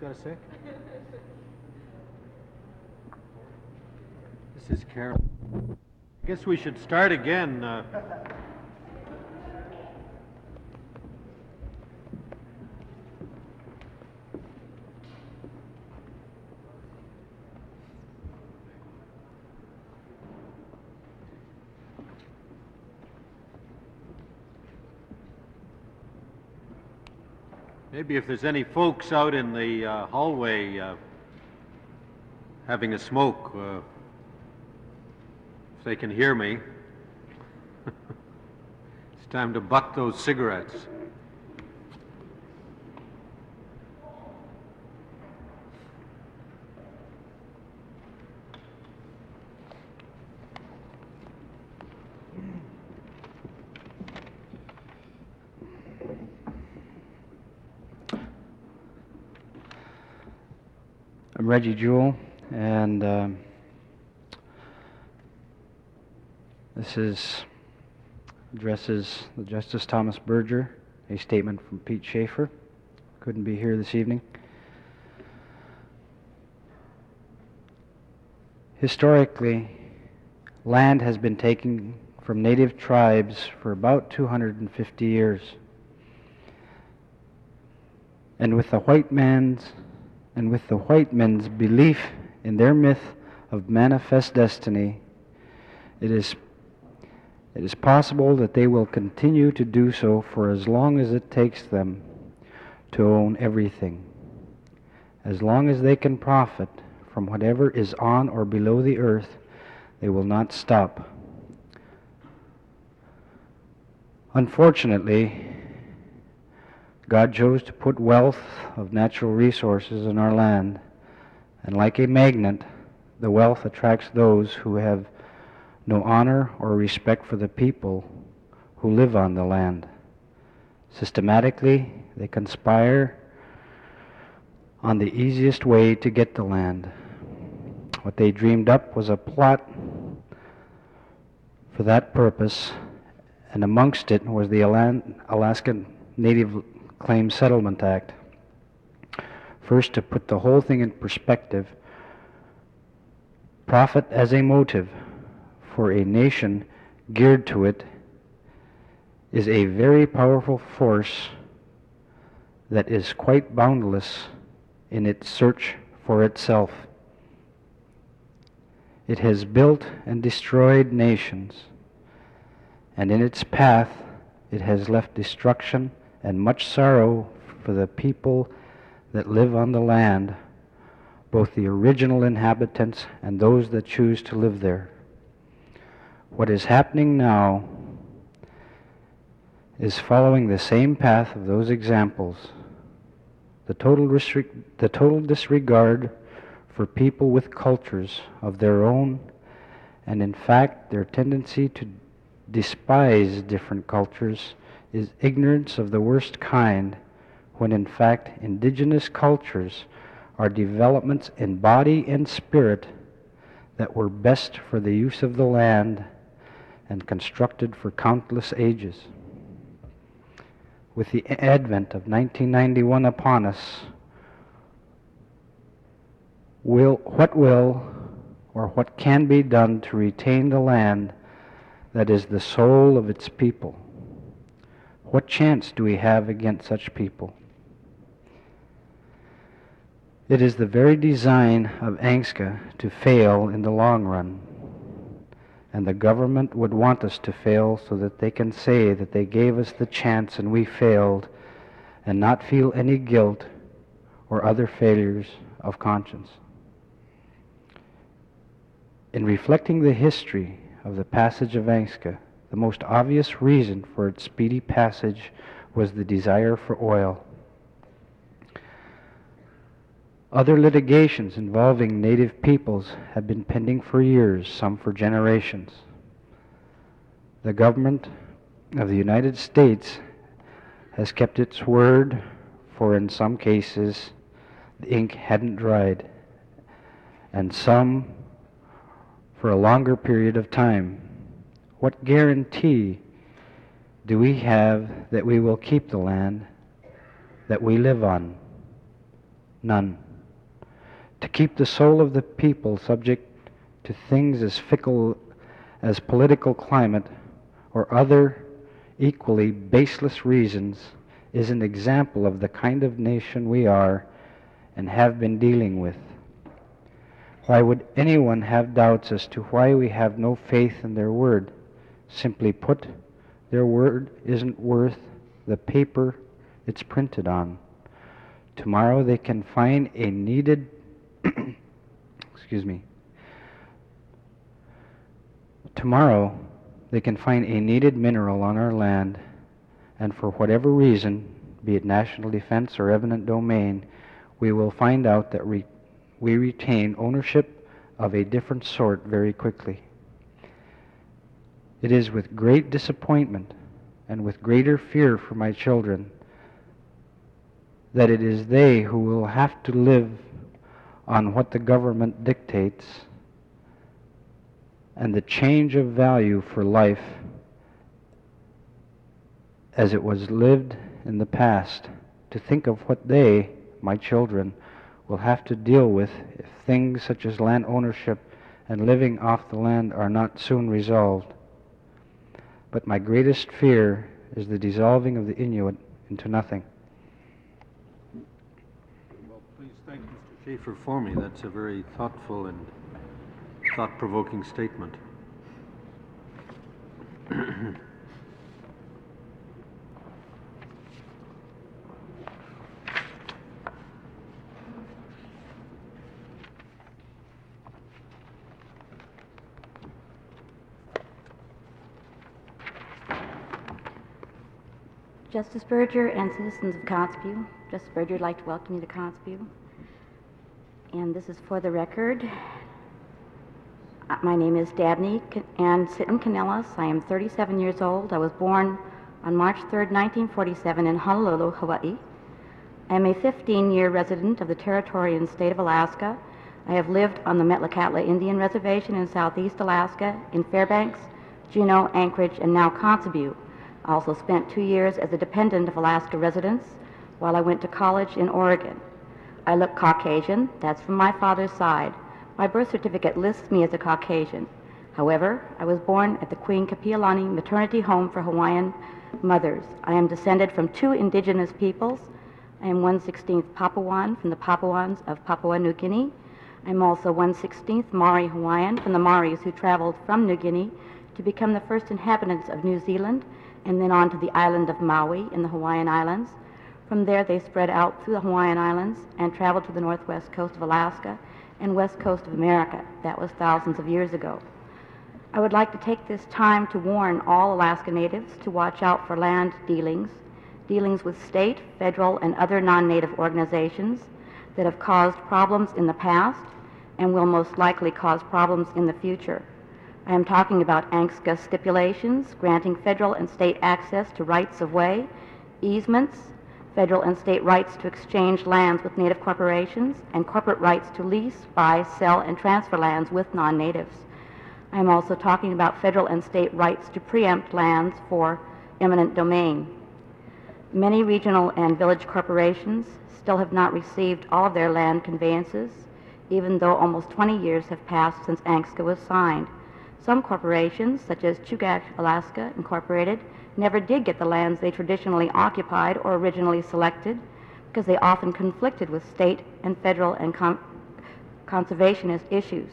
got to say? This is Carol. I guess we should start again. Maybe if there's any folks out in the hallway having a smoke, if they can hear me, it's time to butt those cigarettes. I'm Reggie Jewell, and this addresses the Justice Thomas Berger, a statement from Pete Schaefer. Couldn't be here this evening. Historically, land has been taken from native tribes for about 250 years. And with the white men's belief in their myth of manifest destiny, it is possible that they will continue to do so for as long as it takes them to own everything. As long as they can profit from whatever is on or below the earth, they will not stop. Unfortunately, God chose to put wealth of natural resources in our land, and like a magnet, the wealth attracts those who have no honor or respect for the people who live on the land. Systematically, they conspire on the easiest way to get the land. What they dreamed up was a plot for that purpose, and amongst it was the Alaskan Native Claim Settlement Act. First, to put the whole thing in perspective, profit as a motive for a nation geared to it is a very powerful force that is quite boundless in its search for itself. It has built and destroyed nations, and in its path it has left destruction and much sorrow for the people that live on the land, both the original inhabitants and those that choose to live there. What is happening now is following the same path of those examples. The total disregard for people with cultures of their own, and in fact their tendency to despise different cultures, is ignorance of the worst kind, when in fact indigenous cultures are developments in body and spirit that were best for the use of the land and constructed for countless ages. With the advent of 1991 upon us, what can be done to retain the land that is the soul of its people? What chance do we have against such people? It is the very design of ANCSA to fail in the long run, and the government would want us to fail so that they can say that they gave us the chance and we failed, and not feel any guilt or other failures of conscience. In reflecting the history of the passage of ANCSA, the most obvious reason for its speedy passage was the desire for oil. Other litigations involving native peoples have been pending for years, some for generations. The government of the United States has kept its word, for in some cases the ink hadn't dried, and some for a longer period of time. What guarantee do we have that we will keep the land that we live on? None. To keep the soul of the people subject to things as fickle as political climate or other equally baseless reasons is an example of the kind of nation we are and have been dealing with. Why would anyone have doubts as to why we have no faith in their word? Simply put, their word isn't worth the paper it's printed on. Tomorrow they can find a needed Tomorrow they can find a needed mineral on our land, and for whatever reason, be it national defense or eminent domain, we will find out that we retain ownership of a different sort very quickly. It is with great disappointment and with greater fear for my children that it is they who will have to live on what the government dictates, and the change of value for life as it was lived in the past, to think of what they, my children, will have to deal with if things such as land ownership and living off the land are not soon resolved. But my greatest fear is the dissolving of the Inuit into nothing. Well, please thank Mr. Schaefer for me. That's a very thoughtful and thought-provoking statement. Justice Berger and citizens of Kotzebue, Justice Berger would like to welcome you to Kotzebue. And this is for the record. My name is Dabney Ann Sitten Kanellis. I am 37 years old. I was born on March 3rd, 1947 in Honolulu, Hawaii. I am a 15-year resident of the territory and state of Alaska. I have lived on the Metlakatla Indian Reservation in southeast Alaska, in Fairbanks, Juneau, Anchorage, and now Kotzebue. I also spent 2 years as a dependent of Alaska residents while I went to college in Oregon. I look Caucasian. That's from my father's side. My birth certificate lists me as a Caucasian. However, I was born at the Queen Kapiolani Maternity Home for Hawaiian Mothers. I am descended from 2 indigenous peoples. I am 1/16th Papuan from the Papuans of Papua New Guinea. I am also 1/16th Maori Hawaiian from the Maoris who traveled from New Guinea to become the first inhabitants of New Zealand and then on to the island of Maui in the Hawaiian Islands. From there they spread out through the Hawaiian Islands and traveled to the northwest coast of Alaska and west coast of America. That was thousands of years ago. I would like to take this time to warn all Alaska Natives to watch out for land dealings with state, federal, and other non-native organizations that have caused problems in the past and will most likely cause problems in the future. I am talking about ANCSCA stipulations granting federal and state access to rights of way, easements, federal and state rights to exchange lands with native corporations, and corporate rights to lease, buy, sell, and transfer lands with non-natives. I am also talking about federal and state rights to preempt lands for eminent domain. Many regional and village corporations still have not received all of their land conveyances, even though almost 20 years have passed since ANCSCA was signed. Some corporations, such as Chugach Alaska Incorporated, never did get the lands they traditionally occupied or originally selected because they often conflicted with state and federal and conservationist issues.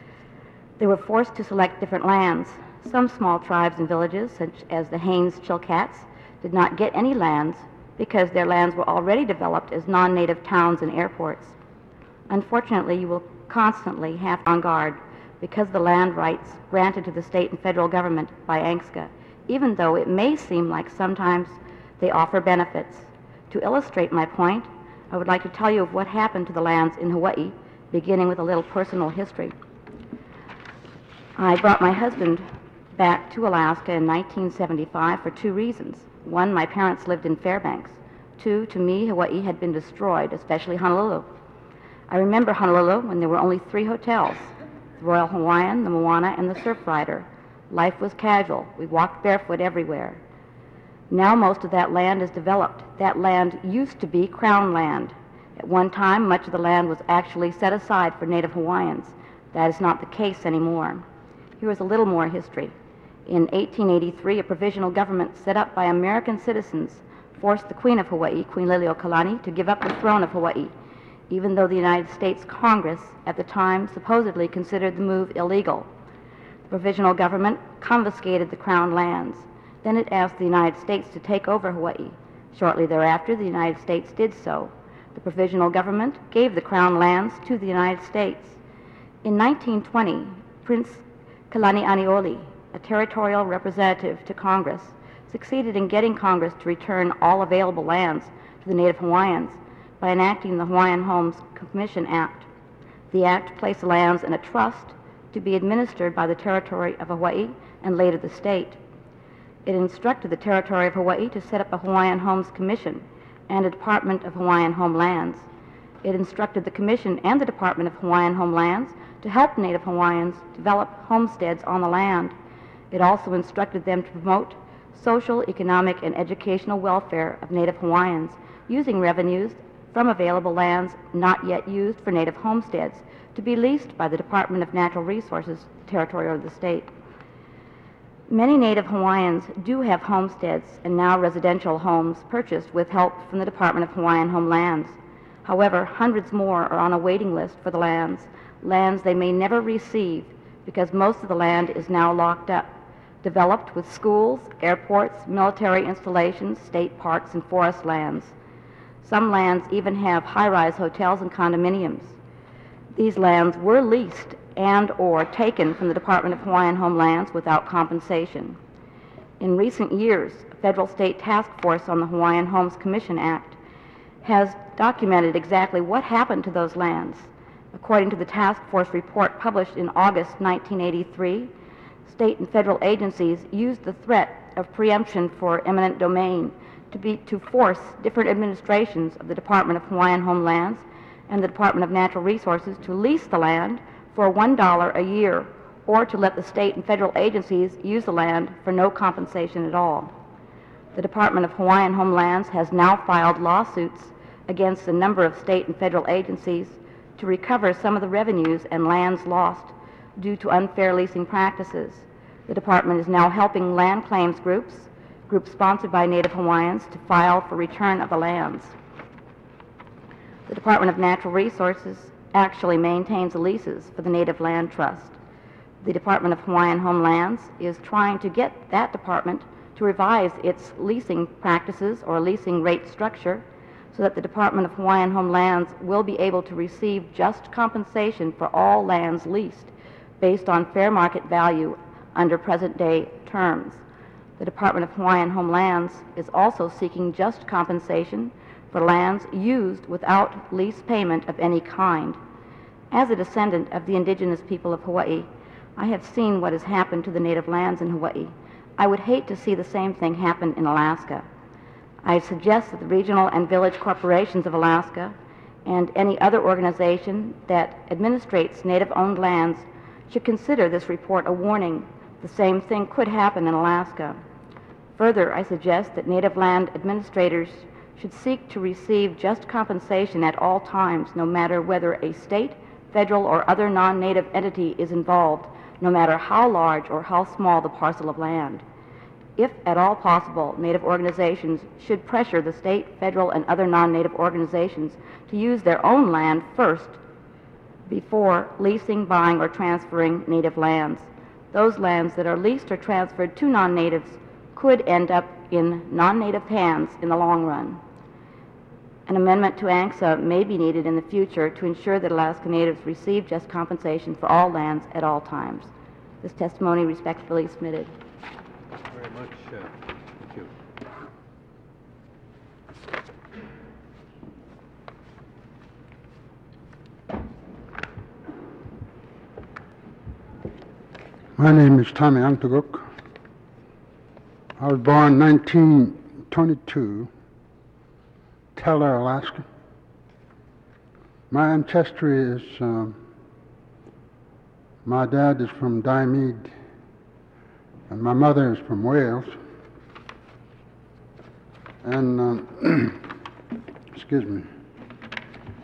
They were forced to select different lands. Some small tribes and villages, such as the Haines Chilkats, did not get any lands because their lands were already developed as non-native towns and airports. Unfortunately, you will constantly have to be on guard because the land rights granted to the state and federal government by ANCSCA, even though it may seem like sometimes they offer benefits. To illustrate my point, I would like to tell you of what happened to the lands in Hawaii, beginning with a little personal history. I brought my husband back to Alaska in 1975 for 2 reasons. 1, my parents lived in Fairbanks. 2, to me, Hawaii had been destroyed, especially Honolulu. I remember Honolulu when there were only 3 hotels, the Royal Hawaiian, the Moana, and the Surfrider. Life was casual. We walked barefoot everywhere. Now most of that land is developed. That land used to be Crown land. At one time, much of the land was actually set aside for Native Hawaiians. That is not the case anymore. Here is a little more history. In 1883, a provisional government set up by American citizens forced the Queen of Hawaii, Queen Liliuokalani, to give up the throne of Hawaii, even though the United States Congress at the time supposedly considered the move illegal. The provisional government confiscated the crown lands. Then it asked the United States to take over Hawaii. Shortly thereafter, the United States did so. The provisional government gave the crown lands to the United States. In 1920, Prince Kalani Aniole, a territorial representative to Congress, succeeded in getting Congress to return all available lands to the Native Hawaiians by enacting the Hawaiian Homes Commission Act. The act placed lands in a trust to be administered by the Territory of Hawaii and later the state. It instructed the Territory of Hawaii to set up a Hawaiian Homes Commission and a Department of Hawaiian Homelands. It instructed the Commission and the Department of Hawaiian Homelands to help Native Hawaiians develop homesteads on the land. It also instructed them to promote social, economic, and educational welfare of Native Hawaiians using revenues from available lands not yet used for Native homesteads to be leased by the Department of Natural Resources, territory of the state. Many Native Hawaiians do have homesteads and now residential homes purchased with help from the Department of Hawaiian Homelands. However, hundreds more are on a waiting list for the lands they may never receive because most of the land is now locked up, developed with schools, airports, military installations, state parks, and forest lands. Some lands even have high-rise hotels and condominiums. These lands were leased and/or taken from the Department of Hawaiian Homelands without compensation. In recent years, a federal state task force on the Hawaiian Homes Commission Act has documented exactly what happened to those lands. According to the task force report published in August 1983, state and federal agencies used the threat of preemption for eminent domain to force different administrations of the Department of Hawaiian Homelands and the Department of Natural Resources to lease the land for $1 a year, or to let the state and federal agencies use the land for no compensation at all. The Department of Hawaiian Homelands has now filed lawsuits against a number of state and federal agencies to recover some of the revenues and lands lost due to unfair leasing practices. The department is now helping land claims groups sponsored by Native Hawaiians, to file for return of the lands. The Department of Natural Resources actually maintains the leases for the Native Land Trust. The Department of Hawaiian Homelands is trying to get that department to revise its leasing practices or leasing rate structure so that the Department of Hawaiian Homelands will be able to receive just compensation for all lands leased based on fair market value under present-day terms. The Department of Hawaiian Homelands is also seeking just compensation for lands used without lease payment of any kind. As a descendant of the indigenous people of Hawaii, I have seen what has happened to the native lands in Hawaii. I would hate to see the same thing happen in Alaska. I suggest that the regional and village corporations of Alaska and any other organization that administrates native-owned lands should consider this report a warning. The same thing could happen in Alaska. Further, I suggest that native land administrators should seek to receive just compensation at all times, no matter whether a state, federal, or other non-native entity is involved, no matter how large or how small the parcel of land. If at all possible, Native organizations should pressure the state, federal, and other non-Native organizations to use their own land first before leasing, buying, or transferring Native lands. Those lands that are leased or transferred to non-Natives could end up in non-Native hands in the long run. An amendment to ANCSA may be needed in the future to ensure that Alaska Natives receive just compensation for all lands at all times. This testimony respectfully submitted. Very much. Thank you. My name is Tommy Antaguk. I was born 1922, Teller, Alaska. My ancestry is, my dad is from Diomede, and my mother is from Wales. And, excuse me.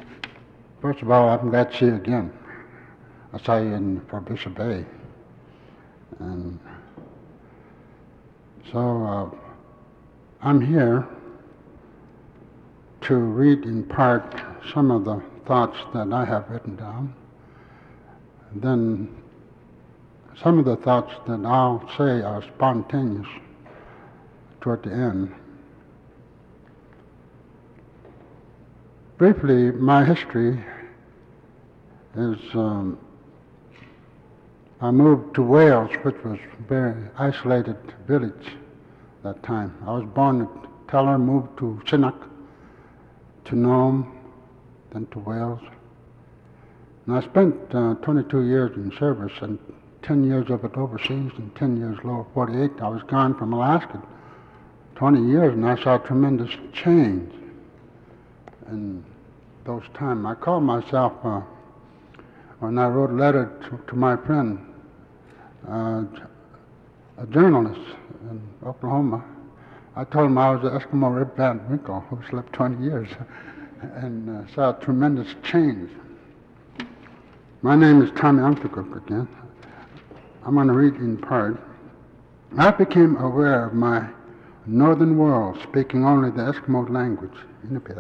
First of all, I'm glad to see you again. I saw you in for Bishop Bay. And so I'm here to read in part some of the thoughts that I have written down. Then some of the thoughts that I'll say are spontaneous toward the end. Briefly, my history is I moved to Wales, which was a very isolated village at that time. I was born at Teller, moved to Sinnock, to Nome, then to Wales. And I spent 22 years in service, and 10 years of it overseas and 10 years lower 48. I was gone from Alaska 20 years, and I saw tremendous change in those times. I called myself, when I wrote a letter to my friend, a journalist in Oklahoma, I told him I was the Eskimo Rip Van Winkle who slept 20 years and saw tremendous change. My name is Tommy Umtukuk again. I'm going to read in part. I became aware of my northern world speaking only the Eskimo language, Inupiat.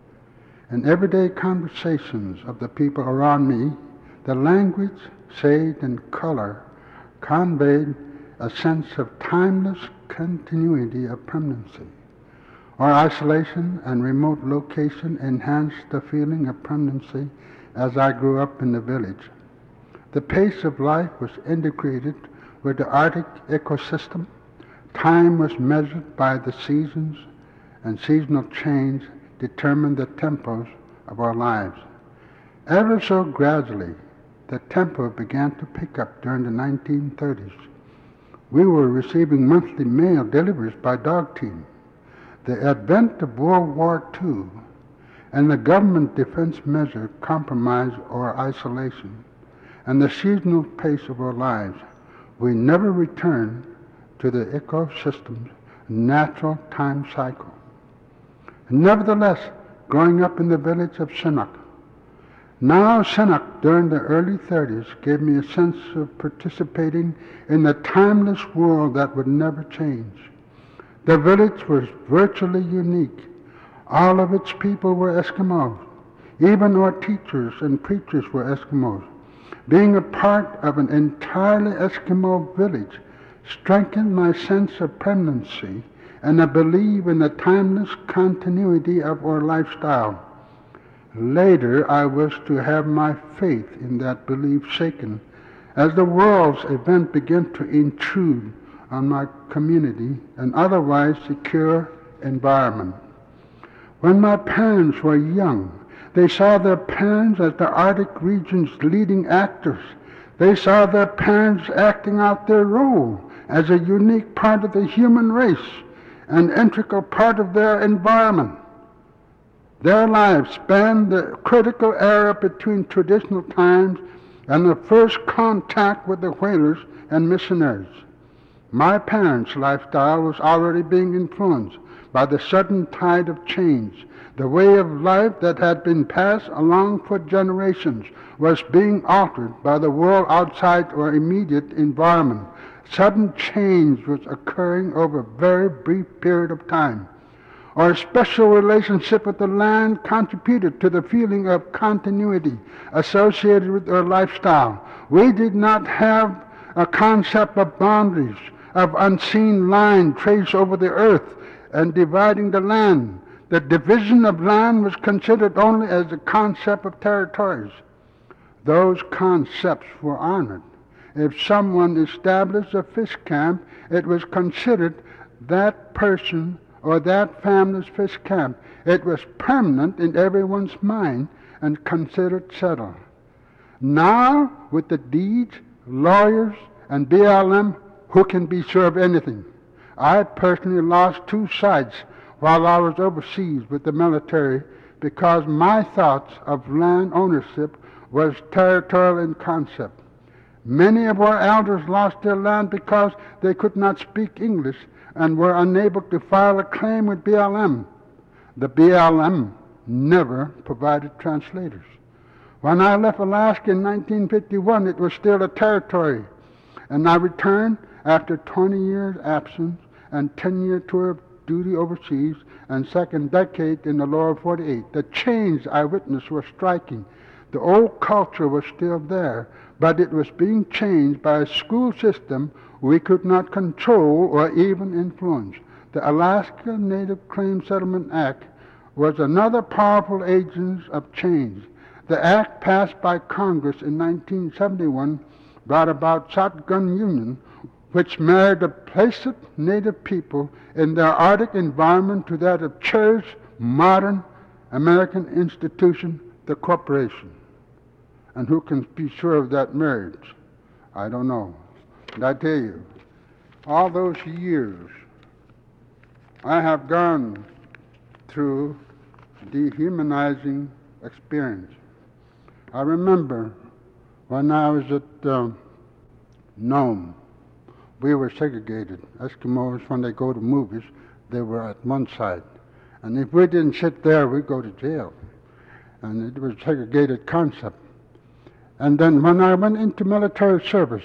In everyday conversations of the people around me, the language, shade, and color conveyed a sense of timeless continuity of permanency. Our isolation and remote location enhanced the feeling of permanency as I grew up in the village. The pace of life was integrated with the Arctic ecosystem. Time was measured by the seasons, and seasonal change determined the tempos of our lives. Ever so gradually, the tempo began to pick up during the 1930s. We were receiving monthly mail deliveries by dog team. The advent of World War II and the government defense measure compromised our isolation and the seasonal pace of our lives. We never returned to the ecosystem's natural time cycle. Nevertheless, growing up in the village of Sinnock, now Sinnock during the early 30s gave me a sense of participating in the timeless world that would never change. The village was virtually unique. All of its people were Eskimos. Even our teachers and preachers were Eskimos. Being a part of an entirely Eskimo village strengthened my sense of permanency and a belief in the timeless continuity of our lifestyle. Later, I was to have my faith in that belief shaken as the world's event began to intrude on my community and otherwise secure environment. When my parents were young, they saw their parents as the Arctic region's leading actors. They saw their parents acting out their role as a unique part of the human race, an integral part of their environment. Their lives spanned the critical era between traditional times and the first contact with the whalers and missionaries. My parents' lifestyle was already being influenced by the sudden tide of change. The way of life that had been passed along for generations was being altered by the world outside our immediate environment. Sudden change was occurring over a very brief period of time. Our special relationship with the land contributed to the feeling of continuity associated with our lifestyle. We did not have a concept of boundaries, of unseen line traced over the earth and dividing the land. The division of land was considered only as a concept of territories. Those concepts were honored. If someone established a fish camp, it was considered that person or that family's fish camp. It was permanent in everyone's mind and considered settled. Now, with the deeds, lawyers, and BLM, who can be sure of anything? I personally lost 2 sites while I was overseas with the military because my thoughts of land ownership was territorial in concept. Many of our elders lost their land because they could not speak English and were unable to file a claim with BLM. The BLM never provided translators. When I left Alaska in 1951, it was still a territory. And I returned after 20 years absence and 10-year tour of duty overseas and second decade in the lower 48. The change I witnessed was striking. The old culture was still there, but it was being changed by a school system we could not control or even influence. The Alaska Native Claim Settlement Act was another powerful agent of change. The act passed by Congress in 1971 brought about shotgun union, which married the placid native people in their Arctic environment to that of cherished modern American institution, the corporation. And who can be sure of that marriage? I don't know. But I tell you, all those years I have gone through dehumanizing experience. I remember when I was at Nome, we were segregated. Eskimos, when they go to movies, they were at one side. And if we didn't sit there, we'd go to jail. And it was a segregated concept. And then when I went into military service,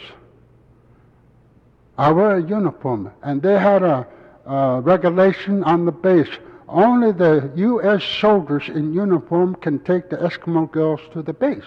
I wore a uniform, and they had a regulation on the base. Only the U.S. soldiers in uniform can take the Eskimo girls to the base.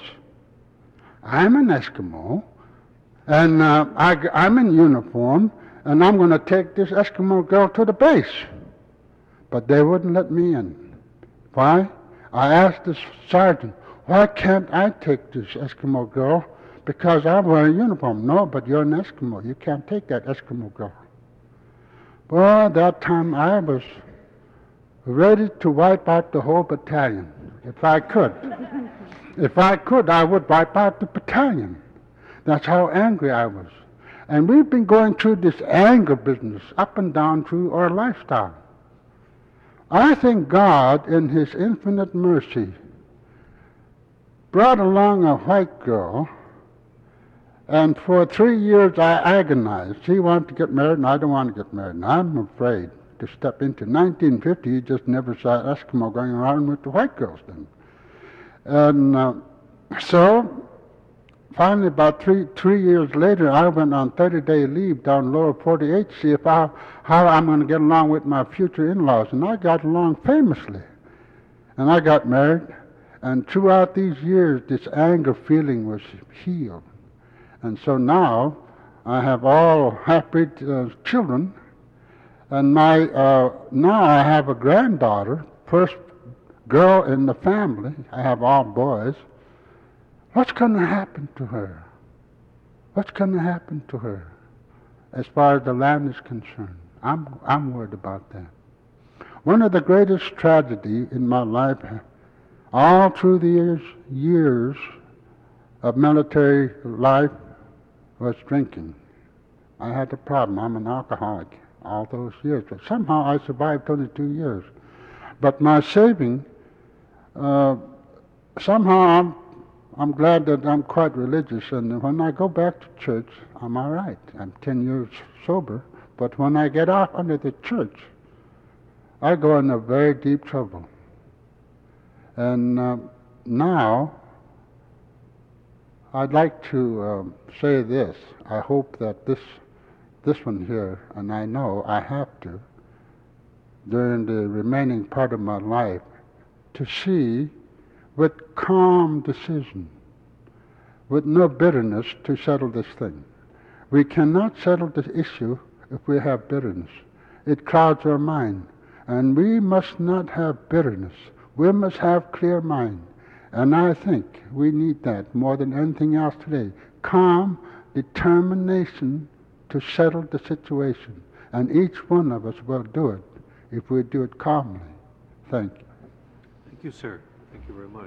I'm an Eskimo, and I'm in uniform, and I'm going to take this Eskimo girl to the base. But they wouldn't let me in. Why? I asked the sergeant, why can't I take this Eskimo girl? Because I wear a uniform. No, but you're an Eskimo. You can't take that Eskimo girl. Well, at that time I was ready to wipe out the whole battalion, if I could. If I could, I would wipe out the battalion. That's how angry I was. And we've been going through this anger business up and down through our lifestyle. I think God, in His infinite mercy, brought along a white girl, and for 3 years I agonized. She wanted to get married, and I don't want to get married, and I'm afraid to step into. 1950, you just never saw an Eskimo going around with the white girls then. And so, finally, about three years later, I went on 30-day leave down lower 48 to see if how I'm going to get along with my future in-laws. And I got along famously. And I got married. And throughout these years, this anger feeling was healed. And so now, I have all half-breed children. And now I have a granddaughter, first girl in the family. I have all boys. What's going to happen to her? What's going to happen to her as far as the land is concerned? I'm worried about that. One of the greatest tragedies in my life, all through the years of military life, was drinking. I had a problem. I'm an alcoholic all those years. But somehow I survived 22 years. But my saving, somehow I'm glad that I'm quite religious, and when I go back to church, I'm all right. I'm 10 years sober, but when I get off under the church, I go into very deep trouble. And now, I'd like to say this. I hope that this one here, and I know I have to, during the remaining part of my life, to see with calm decision, with no bitterness, to settle this thing. We cannot settle this issue if we have bitterness. It clouds our mind. And we must not have bitterness. We must have clear mind. And I think we need that more than anything else today. Calm determination to settle the situation. And each one of us will do it if we do it calmly. Thank you. Thank you, sir. Thank you very much.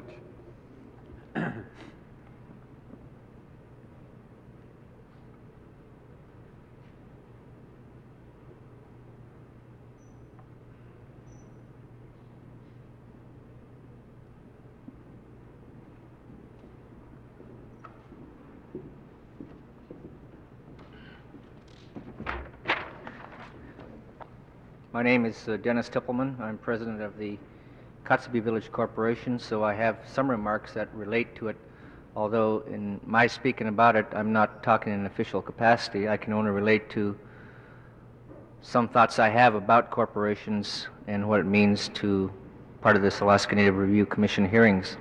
My name is Dennis Tippelman. I'm president of the Kotzebue Village Corporation, so I have some remarks that relate to it. Although in my speaking about it, I'm not talking in an official capacity. I can only relate to some thoughts I have about corporations and what it means to part of this Alaska Native Review Commission hearings.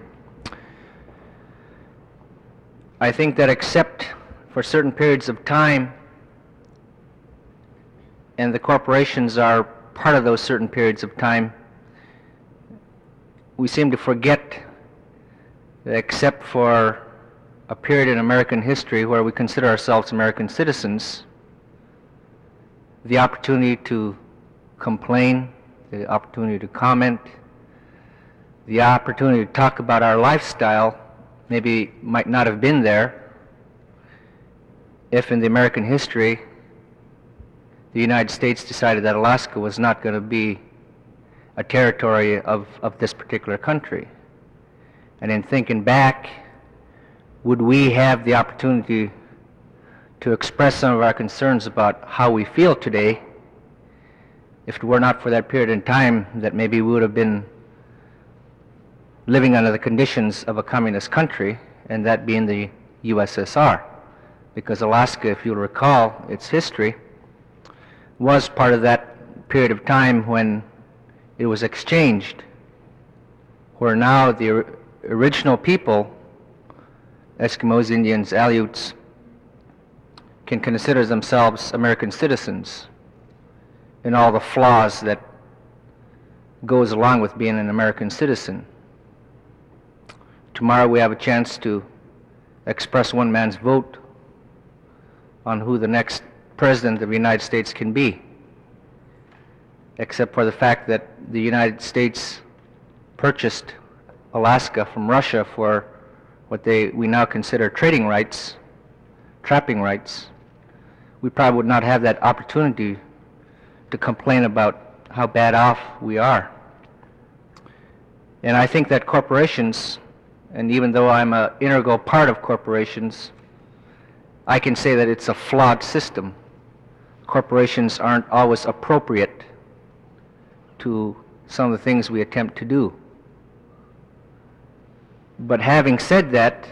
I think that except for certain periods of time, and the corporations are part of those certain periods of time, we seem to forget that except for a period in American history where we consider ourselves American citizens, the opportunity to complain, the opportunity to comment, the opportunity to talk about our lifestyle maybe might not have been there if in the American history the United States decided that Alaska was not going to be a territory of this particular country. And in thinking back, would we have the opportunity to express some of our concerns about how we feel today if it were not for that period in time that maybe we would have been living under the conditions of a communist country, and that being the USSR? Because Alaska, if you'll recall its history, was part of that period of time when it was exchanged, where now the original people, Eskimos, Indians, Aleuts, can consider themselves American citizens and all the flaws that goes along with being an American citizen. Tomorrow we have a chance to express one man's vote on who the next president of the United States can be, except for the fact that the United States purchased Alaska from Russia for what we now consider trading rights, trapping rights. We probably would not have that opportunity to complain about how bad off we are. And I think that corporations, and even though I'm an integral part of corporations, I can say that it's a flawed system. Corporations aren't always appropriate to some of the things we attempt to do. But having said that,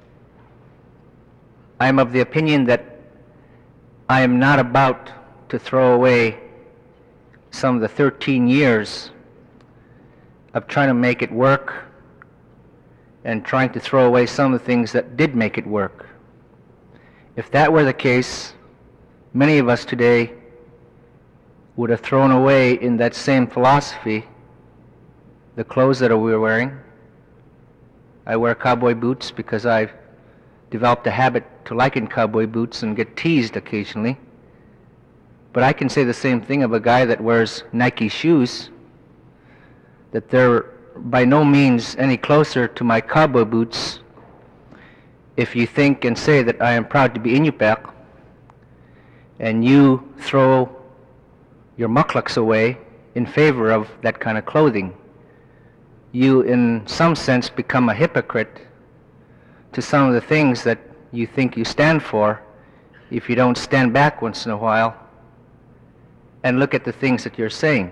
I'm of the opinion that I am not about to throw away some of the 13 years of trying to make it work and trying to throw away some of the things that did make it work. If that were the case, many of us today would have thrown away in that same philosophy the clothes that we were wearing. I wear cowboy boots because I've developed a habit to liking cowboy boots and get teased occasionally. But I can say the same thing of a guy that wears Nike shoes, that they're by no means any closer to my cowboy boots if you think and say that I am proud to be Inupiaq and you throw your mucklucks away in favor of that kind of clothing. You, in some sense, become a hypocrite to some of the things that you think you stand for if you don't stand back once in a while and look at the things that you're saying.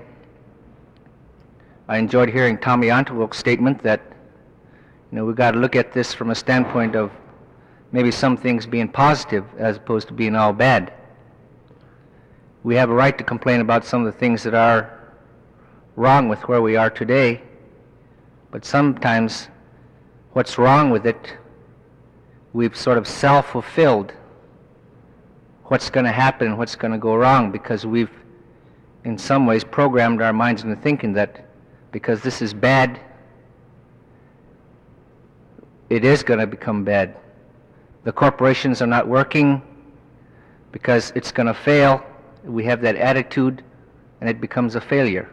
I enjoyed hearing Tommy Antelope's statement that, we've got to look at this from a standpoint of maybe some things being positive as opposed to being all bad. We have a right to complain about some of the things that are wrong with where we are today, but sometimes what's wrong with it, we've sort of self-fulfilled what's going to happen and what's going to go wrong, because we've in some ways programmed our minds into thinking that because this is bad, it is going to become bad. The corporations are not working because it's going to fail. We have that attitude and it becomes a failure.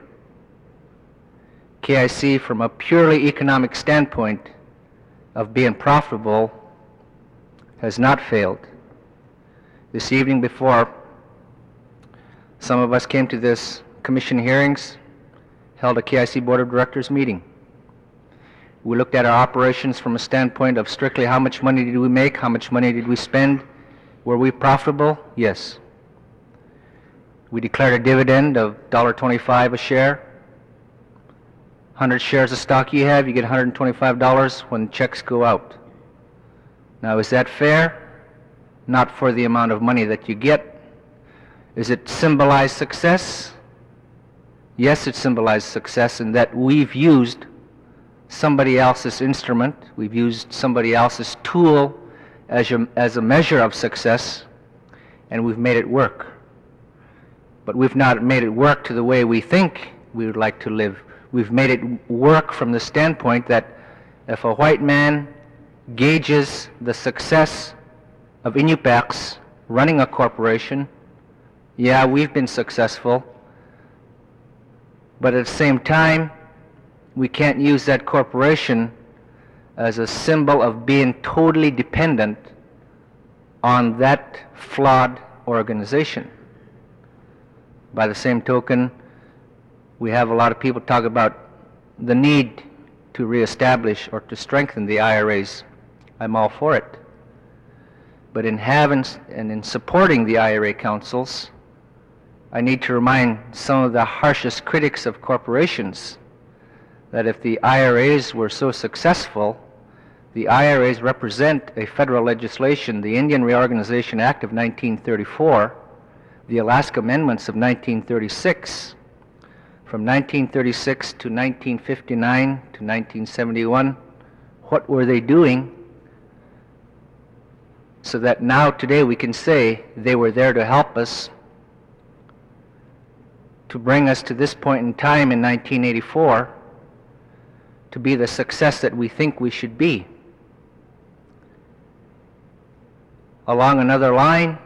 KIC, from a purely economic standpoint of being profitable, has not failed. This evening before some of us came to this commission hearings, held a KIC Board of Directors meeting. We looked at our operations from a standpoint of strictly how much money did we make, how much money did we spend, were we profitable? Yes. We declared a dividend of $1.25 a share. 100 shares of stock you have, you get $125 when checks go out. Now, is that fair? Not for the amount of money that you get. Is it symbolized success? Yes, it symbolized success in that we've used somebody else's instrument, we've used somebody else's tool as a measure of success, and we've made it work. But we've not made it work to the way we think we would like to live. We've made it work from the standpoint that if a white man gauges the success of Inupiaqs running a corporation, yeah, we've been successful, but at the same time, we can't use that corporation as a symbol of being totally dependent on that flawed organization. By the same token, we have a lot of people talk about the need to reestablish or to strengthen the IRAs. I'm all for it. But in having and in supporting the IRA councils, I need to remind some of the harshest critics of corporations that if the IRAs were so successful, the IRAs represent a federal legislation, the Indian Reorganization Act of 1934, the Alaska Amendments of 1936. From 1936 to 1959 to 1971, what were they doing so that now today we can say they were there to help us to bring us to this point in time in 1984 to be the success that we think we should be. Along another line,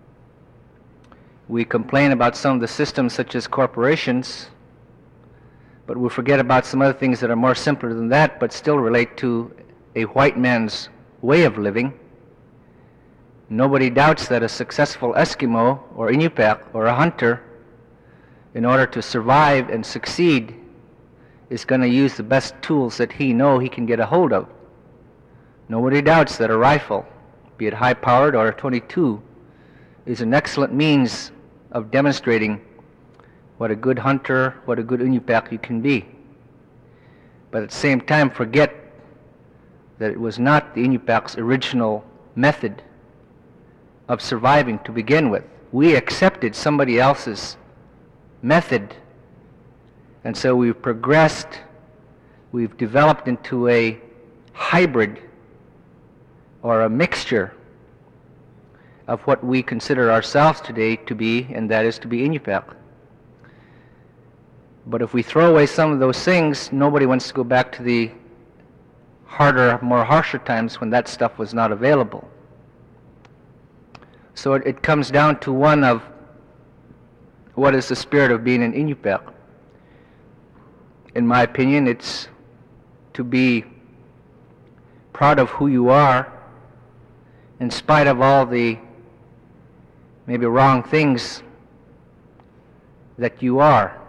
we complain about some of the systems such as corporations, but we forget about some other things that are more simpler than that, but still relate to a white man's way of living. Nobody doubts that a successful Eskimo or Inupiaq or a hunter, in order to survive and succeed, is going to use the best tools that he can get a hold of. Nobody doubts that a rifle, be it high-powered or a .22, is an excellent means of demonstrating what a good hunter, what a good Inupiaq you can be. But at the same time, forget that it was not the Inupiaq's original method of surviving to begin with. We accepted somebody else's method, and so we've progressed, we've developed into a hybrid or a mixture of what we consider ourselves today to be, and that is to be Inupiaq. But if we throw away some of those things, nobody wants to go back to the harder, more harsher times when that stuff was not available. So it comes down to one of what is the spirit of being an Inupiaq. In my opinion, it's to be proud of who you are in spite of all the maybe wrong things that you are.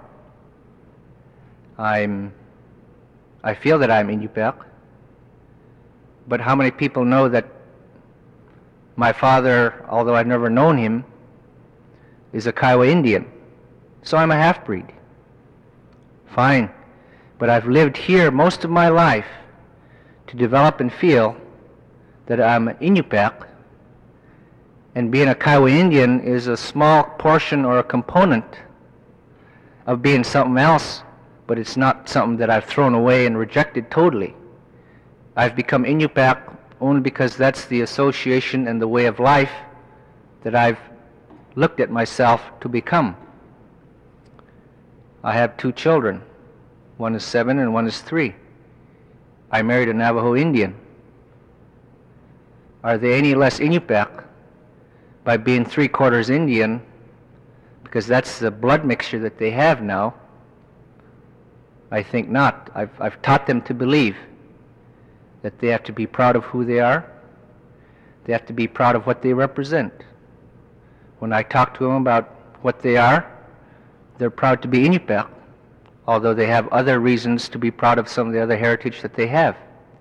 I feel that I'm Inupiaq, but how many people know that my father, although I've never known him, is a Kiowa Indian? So I'm a half-breed. Fine. But I've lived here most of my life to develop and feel that I'm an Inupiaq, and being a Kiowa Indian is a small portion or a component of being something else, but it's not something that I've thrown away and rejected totally. I've become Inupiaq only because that's the association and the way of life that I've looked at myself to become. I have 2 children. One is 7 and one is 3. I married a Navajo Indian. Are they any less Inupiaq by being 3/4 Indian, because that's the blood mixture that they have now? I think not. I've taught them to believe that they have to be proud of who they are. They have to be proud of what they represent. When I talk to them about what they are, they're proud to be Inupiaq, although they have other reasons to be proud of some of the other heritage that they have.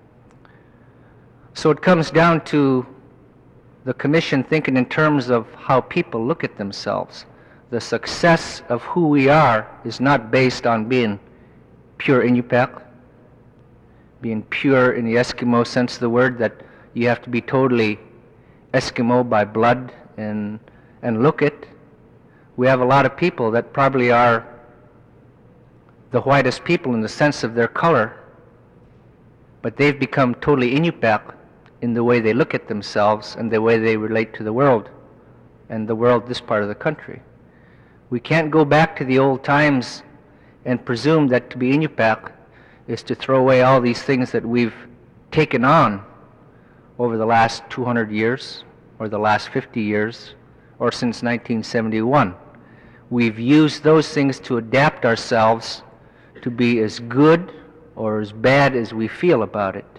So it comes down to the Commission thinking in terms of how people look at themselves. The success of who we are is not based on being pure Inupiaq, being pure in the Eskimo sense of the word, that you have to be totally Eskimo by blood and look it. We have a lot of people that probably are the whitest people in the sense of their color, but they've become totally Inupiaq in the way they look at themselves and the way they relate to the world, and the world this part of the country. We can't go back to the old times and presume that to be Inupiaq is to throw away all these things that we've taken on over the last 200 years, or the last 50 years, or since 1971. We've used those things to adapt ourselves to be as good or as bad as we feel about it.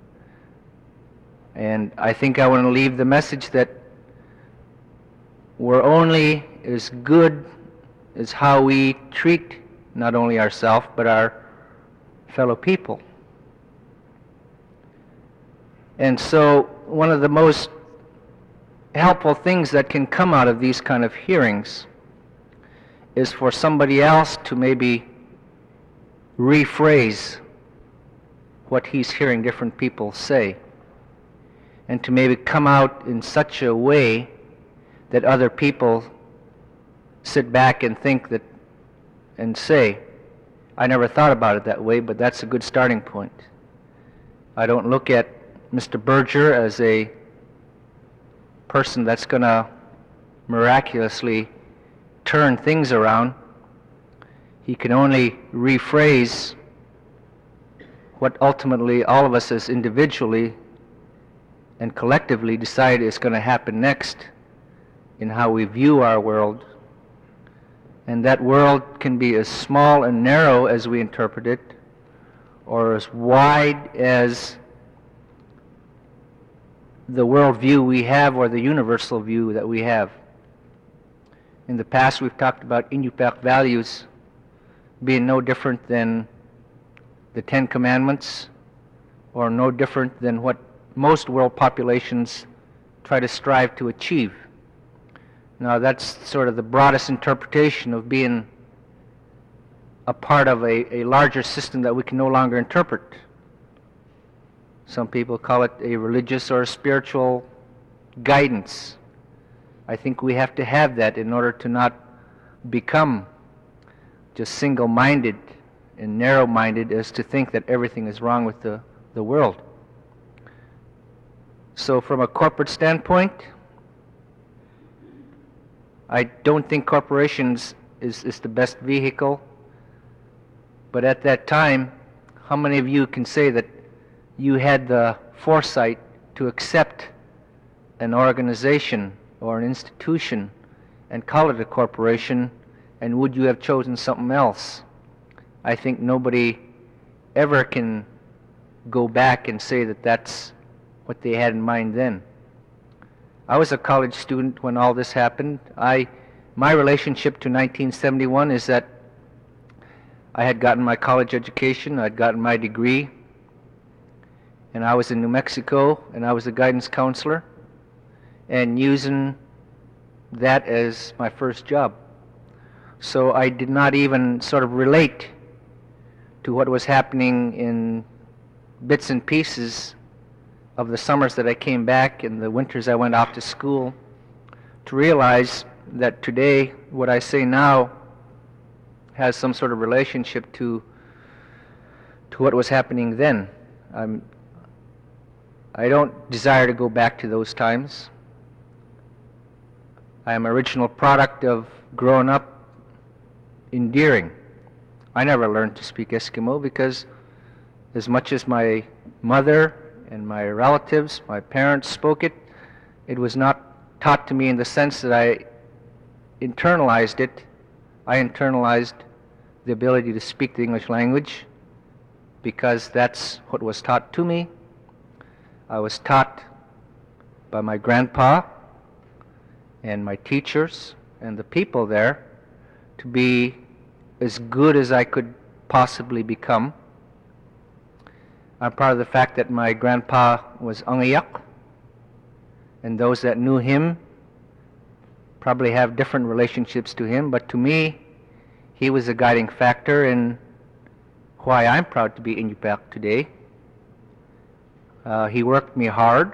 And I think I want to leave the message that we're only as good as how we treat not only ourselves but our fellow people. And so one of the most helpful things that can come out of these kind of hearings is for somebody else to maybe rephrase what he's hearing different people say, and to maybe come out in such a way that other people sit back and think that and say, I never thought about it that way, but that's a good starting point. I don't look at Mr. Berger as a person that's going to miraculously turn things around. He can only rephrase what ultimately all of us as individually and collectively decide is going to happen next in how we view our world. And that world can be as small and narrow as we interpret it, or as wide as the worldview we have, or the universal view that we have. In the past, we've talked about Inupiaq values being no different than the Ten Commandments, or no different than what most world populations try to strive to achieve. Now, that's sort of the broadest interpretation of being a part of a larger system that we can no longer interpret. Some people call it a religious or a spiritual guidance. I think we have to have that in order to not become just single-minded and narrow-minded as to think that everything is wrong with the world. So from a corporate standpoint, I don't think corporations is the best vehicle. But at that time, how many of you can say that you had the foresight to accept an organization or an institution and call it a corporation, and would you have chosen something else? I think nobody ever can go back and say that that's what they had in mind then. I was a college student when all this happened. My relationship to 1971 is that I had gotten my college education, I'd gotten my degree, and I was in New Mexico, and I was a guidance counselor, and using that as my first job. So I did not even sort of relate to what was happening in bits and pieces of the summers that I came back and the winters I went off to school, to realize that today what I say now has some sort of relationship to what was happening then. I don't desire to go back to those times. I am an original product of growing up in Deering. I never learned to speak Eskimo because as much as my mother and my relatives, my parents spoke it, it was not taught to me in the sense that I internalized it. I internalized the ability to speak the English language because that's what was taught to me. I was taught by my grandpa and my teachers and the people there to be as good as I could possibly become. I'm proud of the fact that my grandpa was Angayak, and those that knew him probably have different relationships to him, but to me, he was a guiding factor in why I'm proud to be Inupiaq today. He worked me hard.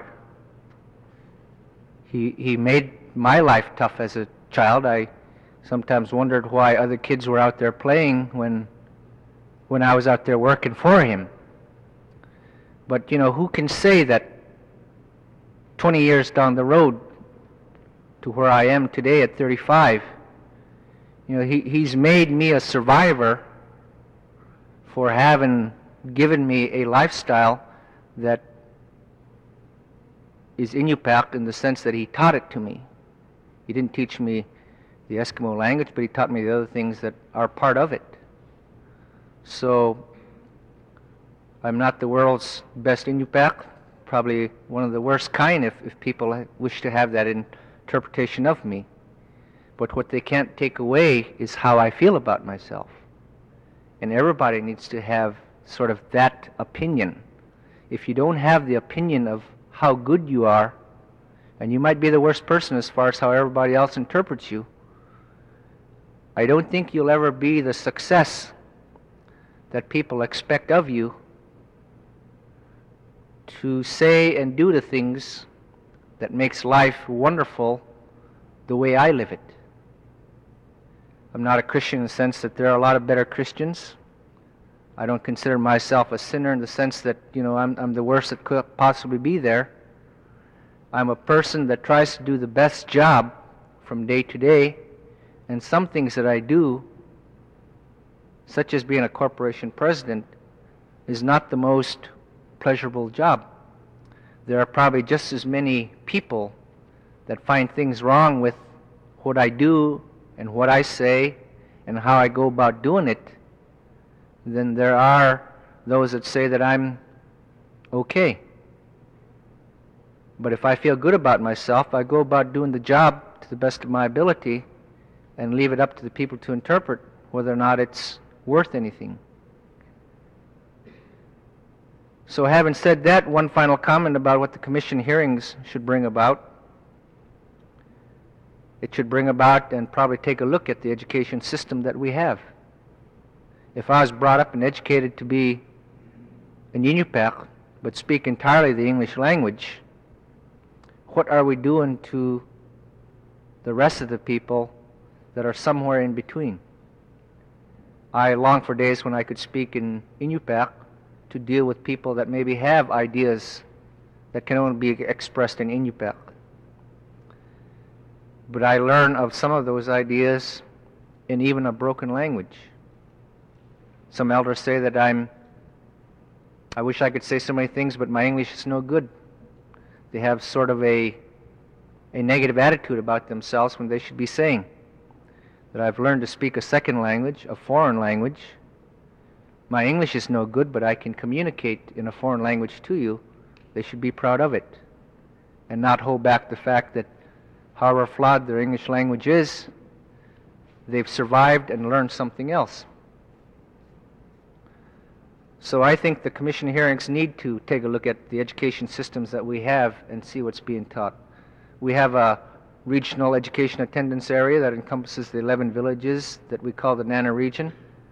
He made my life tough as a child. I sometimes wondered why other kids were out there playing when I was out there working for him. But, you know, who can say that 20 years down the road to where I am today at 35, you know, he's made me a survivor for having given me a lifestyle that is Inupiaq in the sense that he taught it to me. He didn't teach me the Eskimo language, but he taught me the other things that are part of it. So I'm not the world's best Inupiaq, probably one of the worst kind if people wish to have that interpretation of me. But what they can't take away is how I feel about myself. And everybody needs to have sort of that opinion. If you don't have the opinion of how good you are, and you might be the worst person as far as how everybody else interprets you, I don't think you'll ever be the success that people expect of you to say and do the things that makes life wonderful the way I live it. I'm not a Christian in the sense that there are a lot of better Christians. I don't consider myself a sinner in the sense that, you know, I'm the worst that could possibly be there. I'm a person that tries to do the best job from day to day, and some things that I do, such as being a corporation president, is not the most pleasurable job. There are probably just as many people that find things wrong with what I do and what I say and how I go about doing it than there are those that say that I'm okay. But if I feel good about myself, I go about doing the job to the best of my ability and leave it up to the people to interpret whether or not it's worth anything. So having said that, one final comment about what the commission hearings should bring about. It should bring about and probably take a look at the education system that we have. If I was brought up and educated to be an Inupiaq, but speak entirely the English language, what are we doing to the rest of the people that are somewhere in between? I long for days when I could speak in Inupiaq to deal with people that maybe have ideas that can only be expressed in Inupiaq. But I learn of some of those ideas in even a broken language. Some elders say that I wish I could say so many things, but my English is no good. They have sort of a negative attitude about themselves when they should be saying that I've learned to speak a second language, a foreign language. My English is no good, but I can communicate in a foreign language to you. They should be proud of it and not hold back the fact that however flawed their English language is, they've survived and learned something else. So I think the commission hearings need to take a look at the education systems that we have and see what's being taught. We have a regional education attendance area that encompasses the 11 villages that we call the Nana region.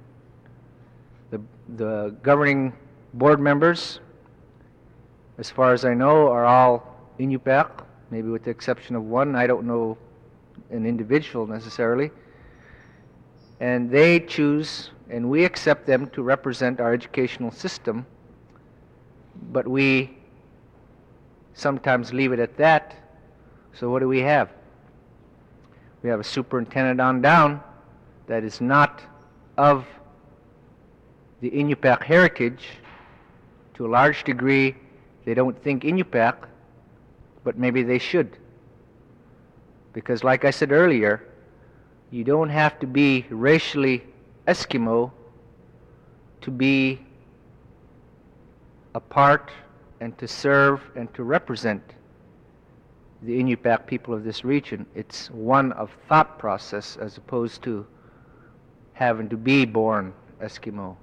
The governing board members, as far as I know, are all Inupiaq, maybe with the exception of one. I don't know an individual necessarily. And they choose, and we accept them to represent our educational system, but we sometimes leave it at that. So what do we have? We have a superintendent on down that is not of the Inupiaq heritage. To a large degree, they don't think Inupiaq, but maybe they should. Because like I said earlier, you don't have to be racially Eskimo to be a part and to serve and to represent the Inupiaq people of this region. It's one of thought process as opposed to having to be born Eskimo.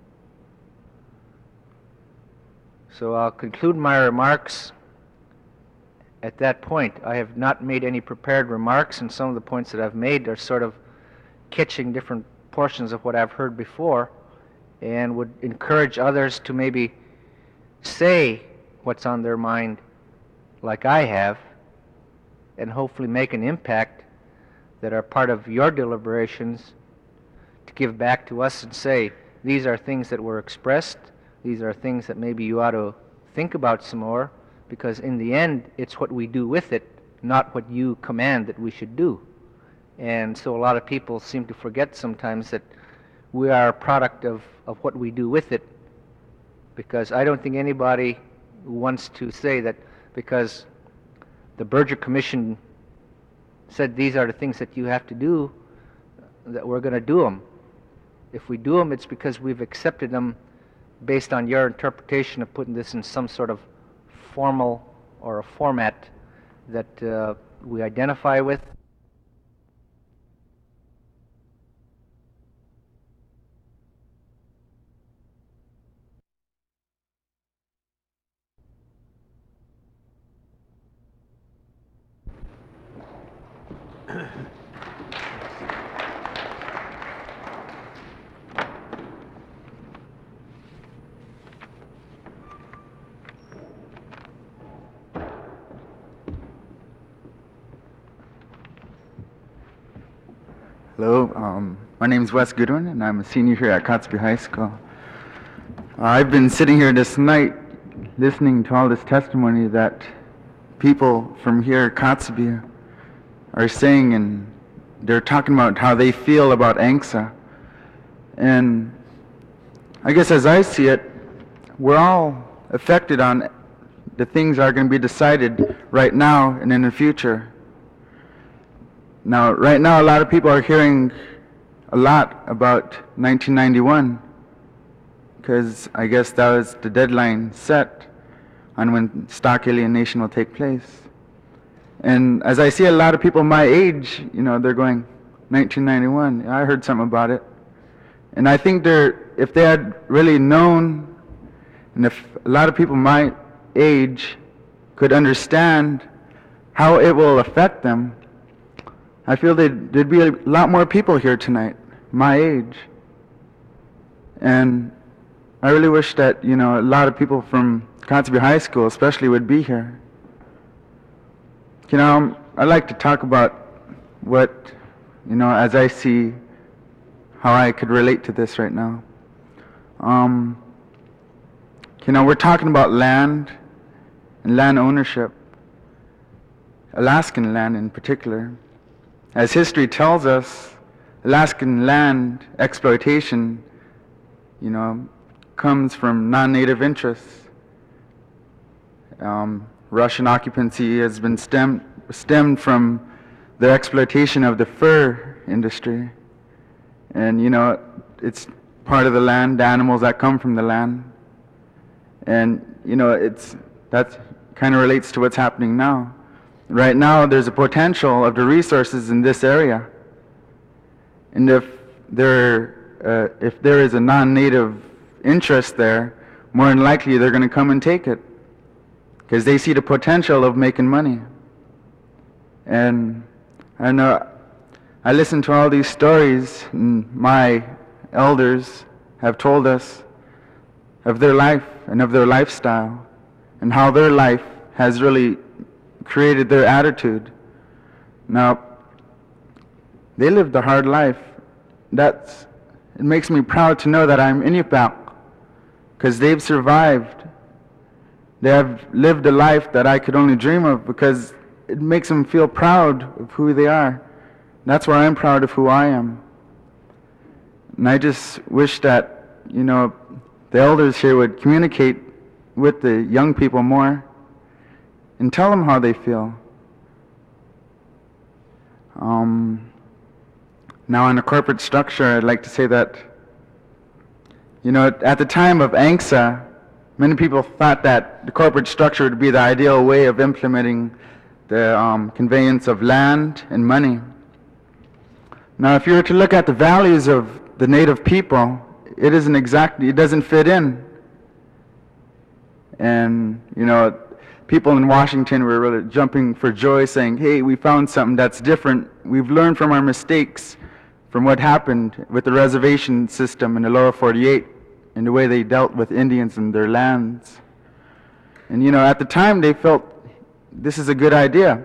So I'll conclude my remarks at that point. I have not made any prepared remarks, and some of the points that I've made are sort of catching different portions of what I've heard before, and would encourage others to maybe say what's on their mind like I have, and hopefully make an impact that are part of your deliberations to give back to us and say, these are things that were expressed, these are things that maybe you ought to think about some more, because in the end, it's what we do with it, not what you command that we should do. And so a lot of people seem to forget sometimes that we are a product of what we do with it, because I don't think anybody wants to say that because the Berger Commission said these are the things that you have to do, that we're going to do them. If we do them, it's because we've accepted them based on your interpretation of putting this in some sort of formal or a format that we identify with. Hello, my name is Wes Goodwin, and I'm a senior here at Kotzebue High School. I've been sitting here this night listening to all this testimony that people from here at Kotzebue are saying, and they're talking about how they feel about ANCSA. And I guess as I see it, we're all affected on the things that are going to be decided right now and in the future. Now, right now, a lot of people are hearing a lot about 1991, because I guess that was the deadline set on when stock alienation will take place. And as I see a lot of people my age, you know, they're going, 1991, I heard something about it. And I think if they had really known, and if a lot of people my age could understand how it will affect them, I feel there'd be a lot more people here tonight, my age. And I really wish that, you know, a lot of people from Kotzebue High School especially would be here. You know, I'd like to talk about what, you know, as I see how I could relate to this right now. You know, we're talking about land and land ownership, Alaskan land in particular. As history tells us, Alaskan land exploitation, you know, comes from non-native interests. Russian occupancy has been stemmed from the exploitation of the fur industry. And, you know, it's part of the land, the animals that come from the land. And, you know, that kind of relates to what's happening now. Right now, there's a potential of the resources in this area. And if there is a non-native interest there, more than likely they're going to come and take it, because they see the potential of making money. And I know I listen to all these stories, and my elders have told us of their life and of their lifestyle, and how their life has really created their attitude. Now, they lived a hard life. It makes me proud to know that I'm Inupiaq, because they've survived. They have lived a life that I could only dream of, because it makes them feel proud of who they are. That's why I'm proud of who I am. And I just wish that, you know, the elders here would communicate with the young people more and tell them how they feel. Now, in a corporate structure, I'd like to say that, you know, at the time of ANCSA, many people thought that the corporate structure would be the ideal way of implementing the conveyance of land and money. Now, if you were to look at the values of the native people, it doesn't fit in. And, you know, people in Washington were really jumping for joy, saying, hey, we found something that's different. We've learned from our mistakes, from what happened with the reservation system in the lower 48. in the way they dealt with Indians and their lands. And at the time they felt this is a good idea.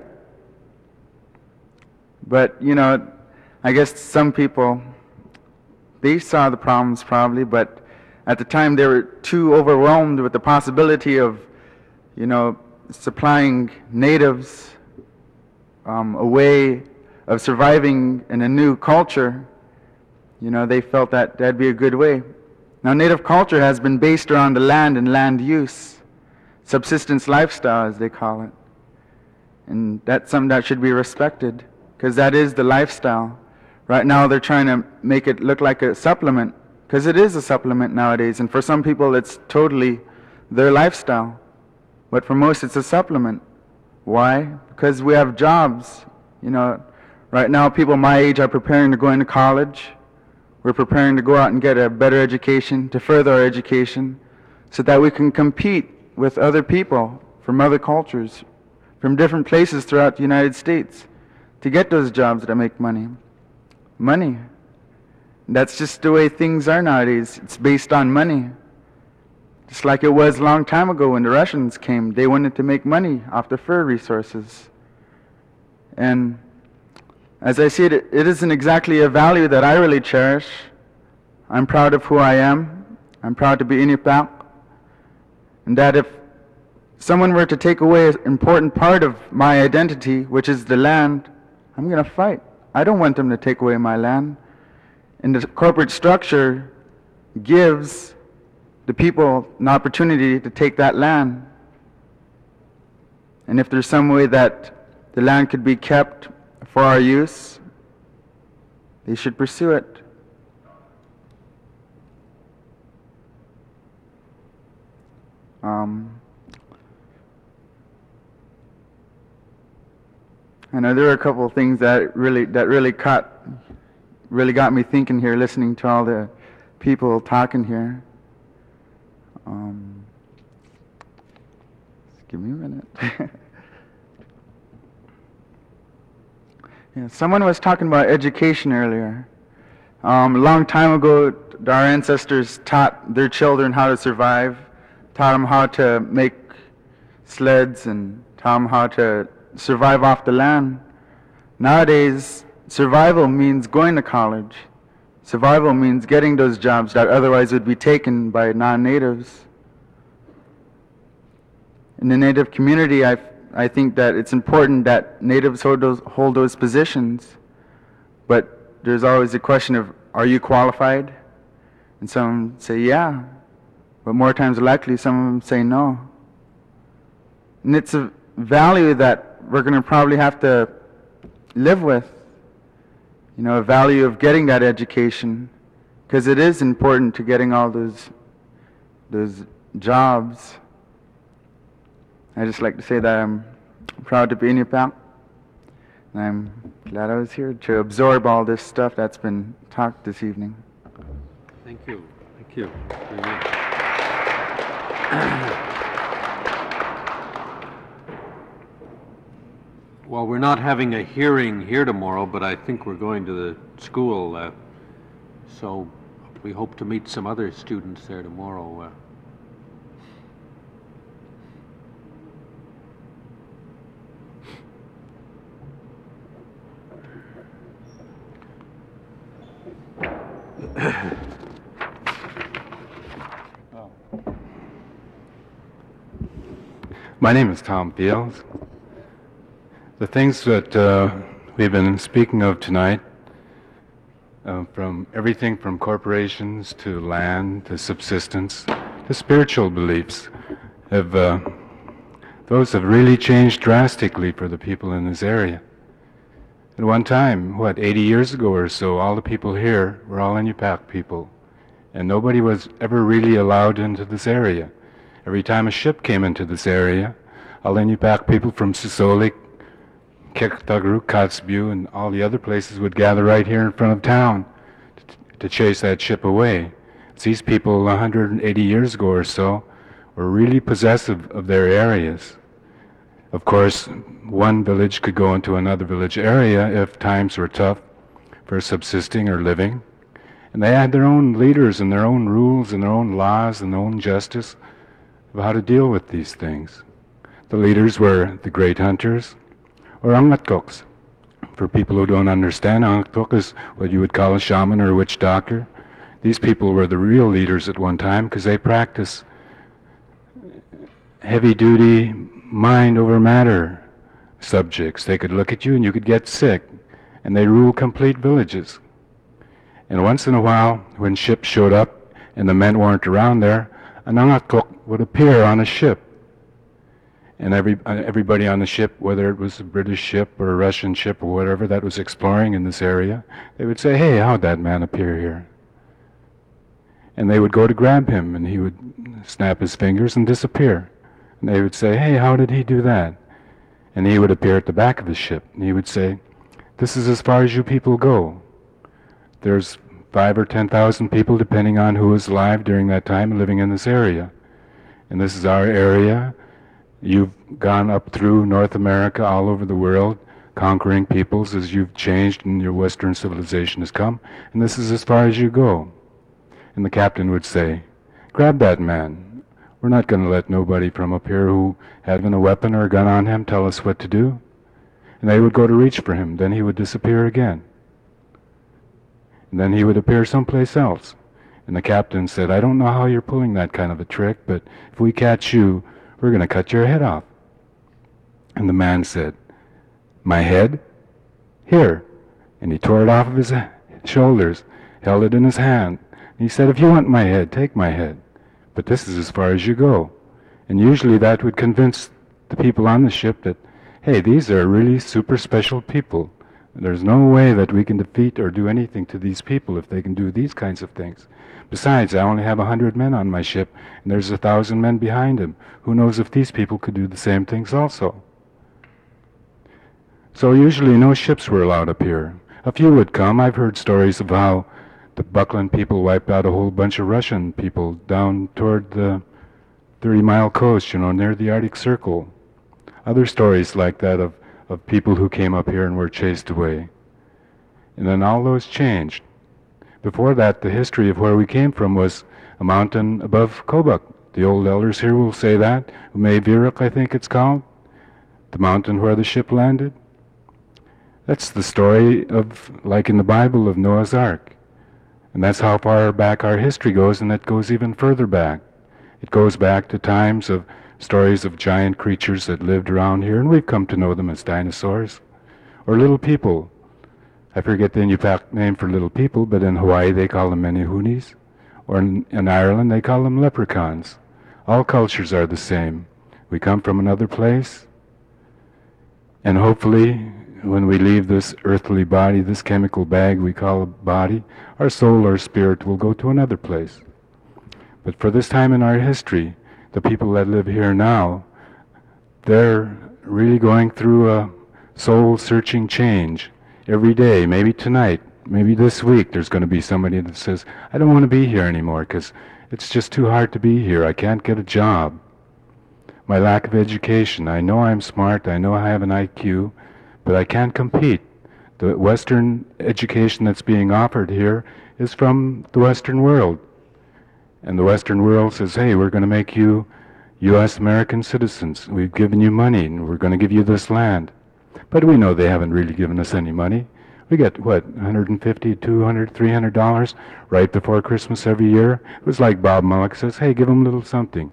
But I guess some people, they saw the problems probably, but at the time they were too overwhelmed with the possibility of supplying natives a way of surviving in a new culture. They felt that that'd be a good way. Now, native culture has been based around the land and land use, subsistence lifestyle as they call it. And that's something that should be respected, because that is the lifestyle. Right now they're trying to make it look like a supplement, because it is a supplement nowadays, and for some people it's totally their lifestyle. But for most it's a supplement. Why? Because we have jobs. Right now people my age are preparing to go into college. We're preparing to go out and get a better education, to further our education, so that we can compete with other people from other cultures, from different places throughout the United States, to get those jobs that make money. Money. That's just the way things are nowadays. It's based on money. Just like it was a long time ago when the Russians came. They wanted to make money off the fur resources. And as I see it, it isn't exactly a value that I really cherish. I'm proud of who I am. I'm proud to be Inupiaq. And that if someone were to take away an important part of my identity, which is the land, I'm going to fight. I don't want them to take away my land. And the corporate structure gives the people an opportunity to take that land. And if there's some way that the land could be kept for our use, they should pursue it. I know there are a couple of things that really got me thinking here, listening to all the people talking here. Just give me a minute. Yeah, someone was talking about education earlier. A long time ago, our ancestors taught their children how to survive, taught them how to make sleds, and taught them how to survive off the land. Nowadays, survival means going to college. Survival means getting those jobs that otherwise would be taken by non-natives. In the native community, I think that it's important that natives hold those positions, but there's always a question of, are you qualified? And some say yeah, but more times likely some of them say no. And it's a value that we're going to probably have to live with, a value of getting that education, because it is important to getting all those jobs. I just like to say that I'm proud to be Inupiaq, and I'm glad I was here to absorb all this stuff that's been talked this evening. Thank you. Thank you very much. Well, we're not having a hearing here tomorrow, but I think we're going to the school, so we hope to meet some other students there tomorrow. My name is Tom Fields. The things that we've been speaking of tonight, from everything from corporations to land to subsistence to spiritual beliefs, those have really changed drastically for the people in this area. At one time, 80 years ago or so, all the people here were all Inupiaq people, and nobody was ever really allowed into this area. Every time a ship came into this area, all Inupiaq people from Sisolik, Kektagruk, Kotzebue, and all the other places would gather right here in front of town to chase that ship away. These people 180 years ago or so were really possessive of their areas. Of course, one village could go into another village area if times were tough for subsisting or living, And they had their own leaders and their own rules and their own laws and their own justice of how to deal with these things. The leaders were the great hunters, or Angatkoks. For people who don't understand, Angatkok is what you would call a shaman or a witch doctor. These people were the real leaders at one time because they practiced heavy-duty mind over matter subjects. They could look at you and you could get sick, and they ruled complete villages. And once in a while, when ships showed up and the men weren't around there, an Angatkok would appear on a ship. And everybody on the ship, whether it was a British ship or a Russian ship or whatever that was exploring in this area, they would say, "Hey, how'd that man appear here?" And they would go to grab him, and he would snap his fingers and disappear. And they would say, "Hey, how did he do that?" And he would appear at the back of the ship, and he would say, "This is as far as you people go. There's 5,000 or 10,000 people, depending on who was alive during that time, living in this area. And this is our area. You've gone up through North America, all over the world, conquering peoples as you've changed and your Western civilization has come, and this is as far as you go." And the captain would say, "Grab that man. We're not going to let nobody from up here who having a weapon or a gun on him tell us what to do." And they would go to reach for him. Then he would disappear again. And then he would appear someplace else. And the captain said, "I don't know how you're pulling that kind of a trick, but if we catch you, we're going to cut your head off." And the man said, "My head? Here." And he tore it off of his shoulders, held it in his hand. And he said, "If you want my head, take my head. But this is as far as you go." And usually that would convince the people on the ship that, hey, these are really super special people. There's no way that we can defeat or do anything to these people if they can do these kinds of things. Besides, I only have 100 men on my ship, and there's 1,000 men behind them. Who knows if these people could do the same things also? So usually no ships were allowed up here. A few would come. I've heard stories of how the Buckland people wiped out a whole bunch of Russian people down toward the 30-mile coast, near the Arctic Circle. Other stories like that of people who came up here and were chased away. And then all those changed. Before that, the history of where we came from was a mountain above Kobuk. The old elders here will say that. Umeviruk, I think it's called. The mountain where the ship landed. That's the story of, like in the Bible, of Noah's Ark. And that's how far back our history goes, and it goes even further back. It goes back to times of stories of giant creatures that lived around here, and we've come to know them as dinosaurs. Or little people. I forget the Inupiaq name for little people, but in Hawaii they call them Menehunis. Or in Ireland they call them leprechauns. All cultures are the same. We come from another place, and hopefully when we leave this earthly body, this chemical bag we call a body, our soul or spirit will go to another place. But for this time in our history, the people that live here now, they're really going through a soul-searching change. Every day, maybe tonight, maybe this week, there's going to be somebody that says, "I don't want to be here anymore because it's just too hard to be here. I can't get a job. My lack of education, I know I'm smart, I know I have an IQ, but I can't compete. The Western education that's being offered here is from the Western world. And the Western world says, hey, we're going to make you U.S. American citizens. We've given you money, and we're going to give you this land." But we know they haven't really given us any money. We get, $150, $200, $300 right before Christmas every year. It was like Bob Mullock says, hey, give them a little something.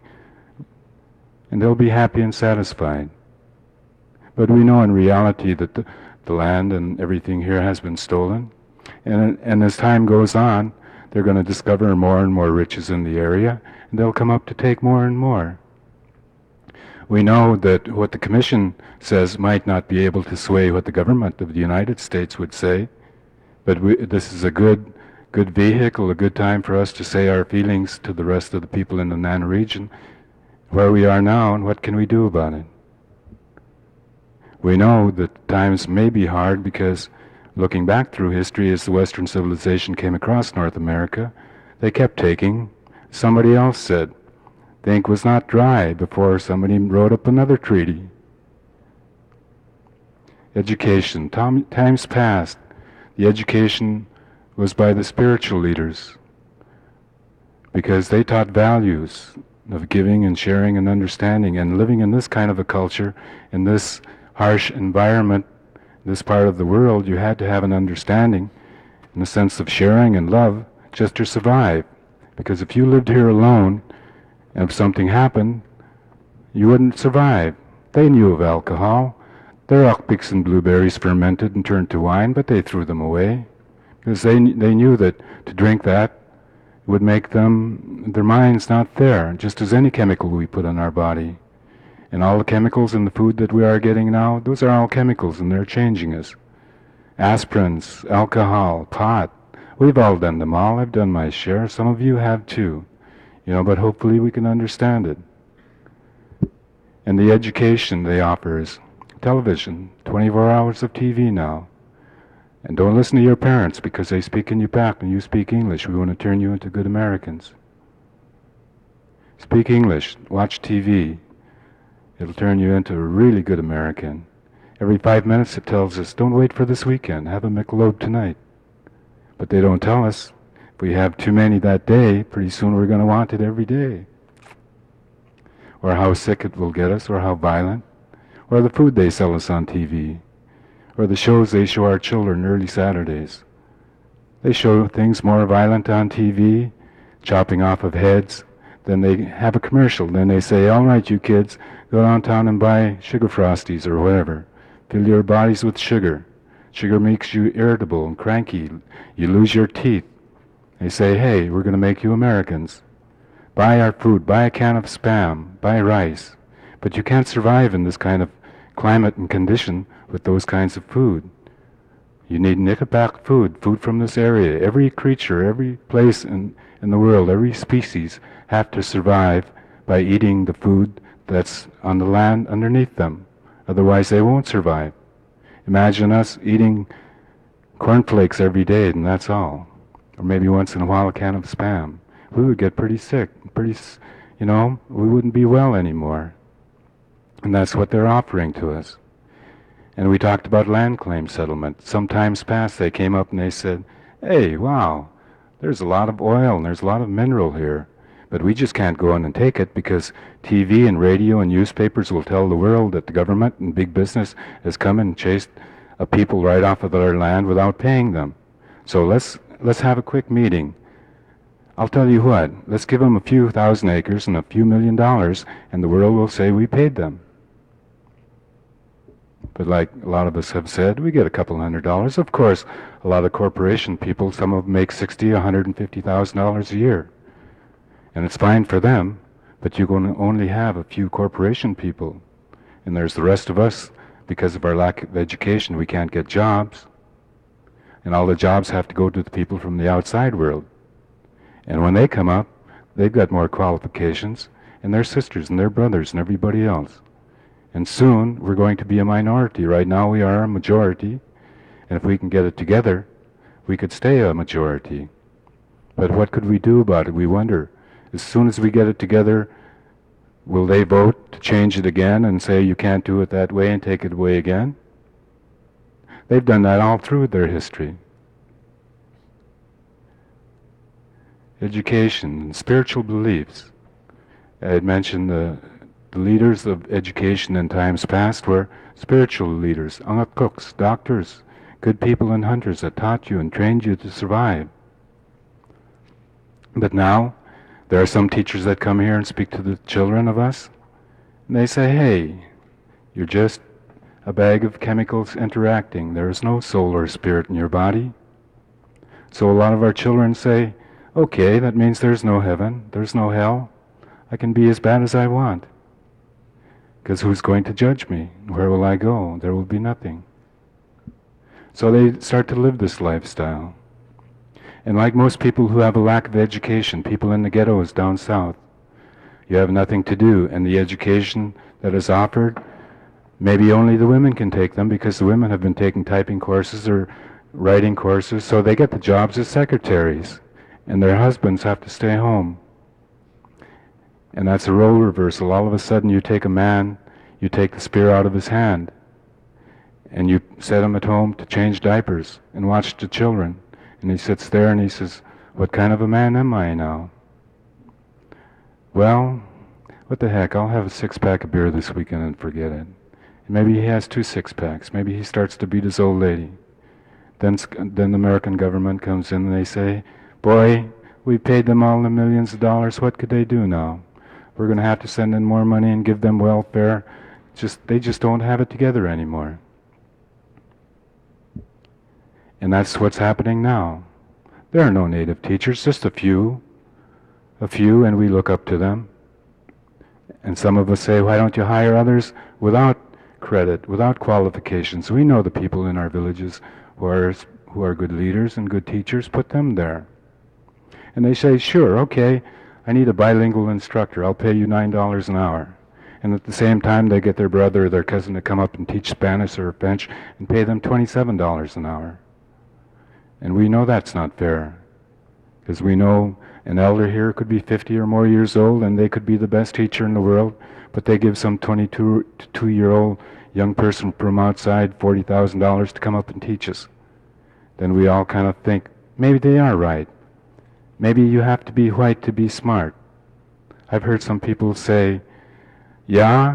And they'll be happy and satisfied. But we know in reality that the land and everything here has been stolen. And as time goes on, they're going to discover more and more riches in the area, and they'll come up to take more and more. We know that what the Commission says might not be able to sway what the government of the United States would say, but this is a good vehicle, a good time for us to say our feelings to the rest of the people in the Nana region, where we are now and what can we do about it. We know that times may be hard because looking back through history, as the Western civilization came across North America, they kept taking. Somebody else said, the ink was not dry before somebody wrote up another treaty. Education. Times past, the education was by the spiritual leaders, because they taught values of giving and sharing and understanding, and living in this kind of a culture, in this harsh environment, this part of the world, you had to have an understanding in the sense of sharing and love just to survive. Because if you lived here alone and if something happened, you wouldn't survive. They knew of alcohol. Their oakpicks and blueberries fermented and turned to wine, but they threw them away because they knew that to drink that would make their minds not there, just as any chemical we put on our body. And all the chemicals in the food that we are getting now, those are all chemicals, and they're changing us. Aspirins, alcohol, pot, we've all done them all. I've done my share. Some of you have too. But hopefully we can understand it. And the education they offer is television, 24 hours of TV now. And don't listen to your parents because they speak in Yupak and you speak English. We want to turn you into good Americans. Speak English, watch TV. It'll turn you into a really good American. Every 5 minutes it tells us, don't wait for this weekend, have a Michelob tonight. But they don't tell us, if we have too many that day, pretty soon we're going to want it every day. Or how sick it will get us, or how violent. Or the food they sell us on TV. Or the shows they show our children early Saturdays. They show things more violent on TV, chopping off of heads. Then they have a commercial. Then they say, all right, you kids, go downtown and buy sugar frosties or whatever. Fill your bodies with sugar. Sugar makes you irritable and cranky. You lose your teeth. They say, hey, we're going to make you Americans. Buy our food. Buy a can of Spam. Buy rice. But you can't survive in this kind of climate and condition with those kinds of food. You need Nickapack food from this area. Every creature, every place in the world, every species have to survive by eating the food that's on the land underneath them. Otherwise they won't survive. Imagine us eating cornflakes every day and that's all. Or maybe once in a while a can of Spam. We would get pretty sick. We wouldn't be well anymore. And that's what they're offering to us. And we talked about land claim settlement. Some times past they came up and they said, hey, wow, there's a lot of oil and there's a lot of mineral here. But we just can't go in and take it because TV and radio and newspapers will tell the world that the government and big business has come and chased a people right off of their land without paying them. So let's have a quick meeting. I'll tell you what, let's give them a few thousand acres and a few $1 million and the world will say we paid them. But like a lot of us have said, we get a couple $100. Of course, a lot of corporation people, some of them make $60,000, $150,000 a year. And it's fine for them, but you're going to only have a few corporation people. And there's the rest of us, because of our lack of education, we can't get jobs. And all the jobs have to go to the people from the outside world. And when they come up, they've got more qualifications, and their sisters and their brothers and everybody else. And soon, we're going to be a minority. Right now we are a majority, and if we can get it together, we could stay a majority. But what could we do about it? We wonder. As soon as we get it together, will they vote to change it again and say you can't do it that way and take it away again? They've done that all through their history. Education and spiritual beliefs. I had mentioned the leaders of education in times past were spiritual leaders, angak cooks, doctors, good people and hunters that taught you and trained you to survive. But now, there are some teachers that come here and speak to the children of us, and they say, hey, you're just a bag of chemicals interacting. There is no soul or spirit in your body. So a lot of our children say, okay, that means there's no heaven, there's no hell. I can be as bad as I want. Because who's going to judge me? Where will I go? There will be nothing. So they start to live this lifestyle. And like most people who have a lack of education, people in the ghettos down south, you have nothing to do, and the education that is offered, maybe only the women can take them because the women have been taking typing courses or writing courses, so they get the jobs as secretaries, and their husbands have to stay home. And that's a role reversal. All of a sudden you take a man, you take the spear out of his hand, and you set him at home to change diapers and watch the children And he sits there and he says, what kind of a man am I now? Well, what the heck, I'll have a 6-pack of beer this weekend and forget it. And maybe he has 2 6-packs. Maybe he starts to beat his old lady. Then the American government comes in and they say, boy, we paid them all the millions of dollars. What could they do now? We're going to have to send in more money and give them welfare. They just don't have it together anymore. And that's what's happening now. There are no native teachers, just a few, and we look up to them. And some of us say, why don't you hire others without credit, without qualifications? We know the people in our villages who are good leaders and good teachers, put them there. And they say, sure, okay, I need a bilingual instructor, I'll pay you $9 an hour. And at the same time they get their brother or their cousin to come up and teach Spanish or French and pay them $27 an hour. And we know that's not fair, because we know an elder here could be 50 or more years old and they could be the best teacher in the world, but they give some 22-year-old young person from outside $40,000 to come up and teach us. Then we all kind of think, maybe they are right. Maybe you have to be white to be smart. I've heard some people say, yeah,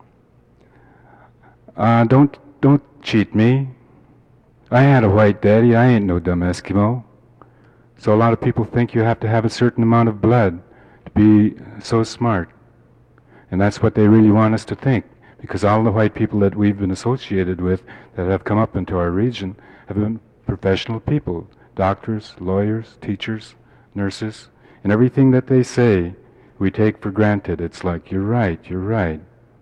don't cheat me. I had a white daddy, I ain't no dumb Eskimo. So a lot of people think you have to have a certain amount of blood to be so smart. And that's what they really want us to think, because all the white people that we've been associated with that have come up into our region have been professional people, doctors, lawyers, teachers, nurses, and everything that they say we take for granted. It's like, you're right, you're right.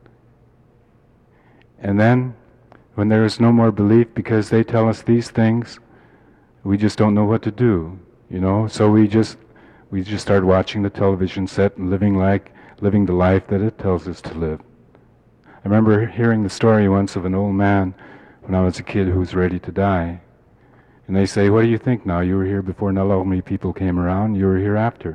And then, when there is no more belief because they tell us these things, we just don't know what to do, so we just start watching the television set and living the life that it tells us to live. I remember hearing the story once of an old man when I was a kid who was ready to die. And they say, what do you think now? You were here before Nal'olmi people came around, you were here after.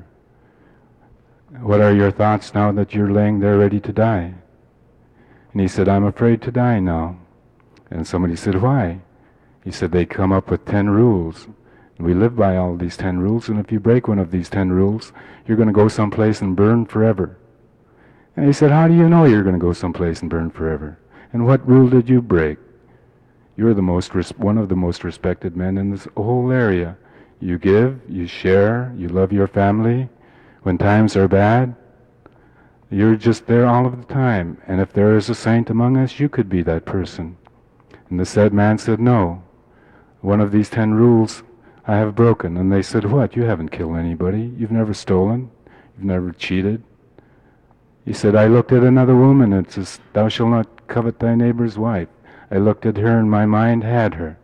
What are your thoughts now that you're laying there ready to die? And he said, I'm afraid to die now. And somebody said, why? He said, they come up with 10 rules. And we live by all these 10 rules, and if you break one of these 10 rules, you're going to go someplace and burn forever. And he said, how do you know you're going to go someplace and burn forever? And what rule did you break? You're one of the most respected men in this whole area. You give, you share, you love your family. When times are bad, you're just there all of the time. And if there is a saint among us, you could be that person. And the said man said, no. One of these 10 rules I have broken. And they said, what? You haven't killed anybody. You've never stolen. You've never cheated. He said, I looked at another woman and it says, thou shalt not covet thy neighbor's wife. I looked at her and my mind had her.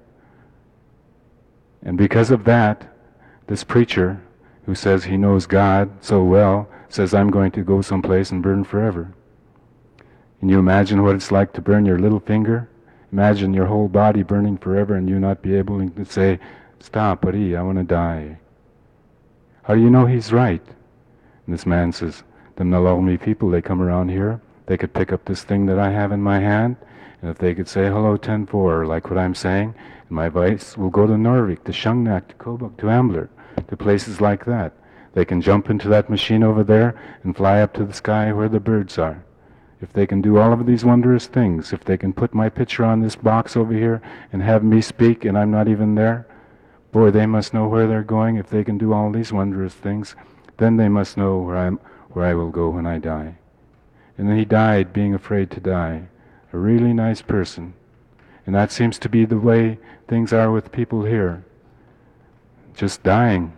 And because of that, this preacher, who says he knows God so well, says, I'm going to go someplace and burn forever. Can you imagine what it's like to burn your little finger? Imagine your whole body burning forever and you not be able to say, stop, buddy, I want to die. How do you know he's right? And this man says, the Nal'olmi people, they come around here, they could pick up this thing that I have in my hand, and if they could say, hello, 10-4, like what I'm saying, and my voice will go to Narvik, to Shungnak, to Kobuk, to Ambler, to places like that. They can jump into that machine over there and fly up to the sky where the birds are. If they can do all of these wondrous things, if they can put my picture on this box over here and have me speak and I'm not even there, boy, they must know where they're going. If they can do all these wondrous things, then they must know where I will go when I die. And then he died being afraid to die. A really nice person. And that seems to be the way things are with people here. Just dying.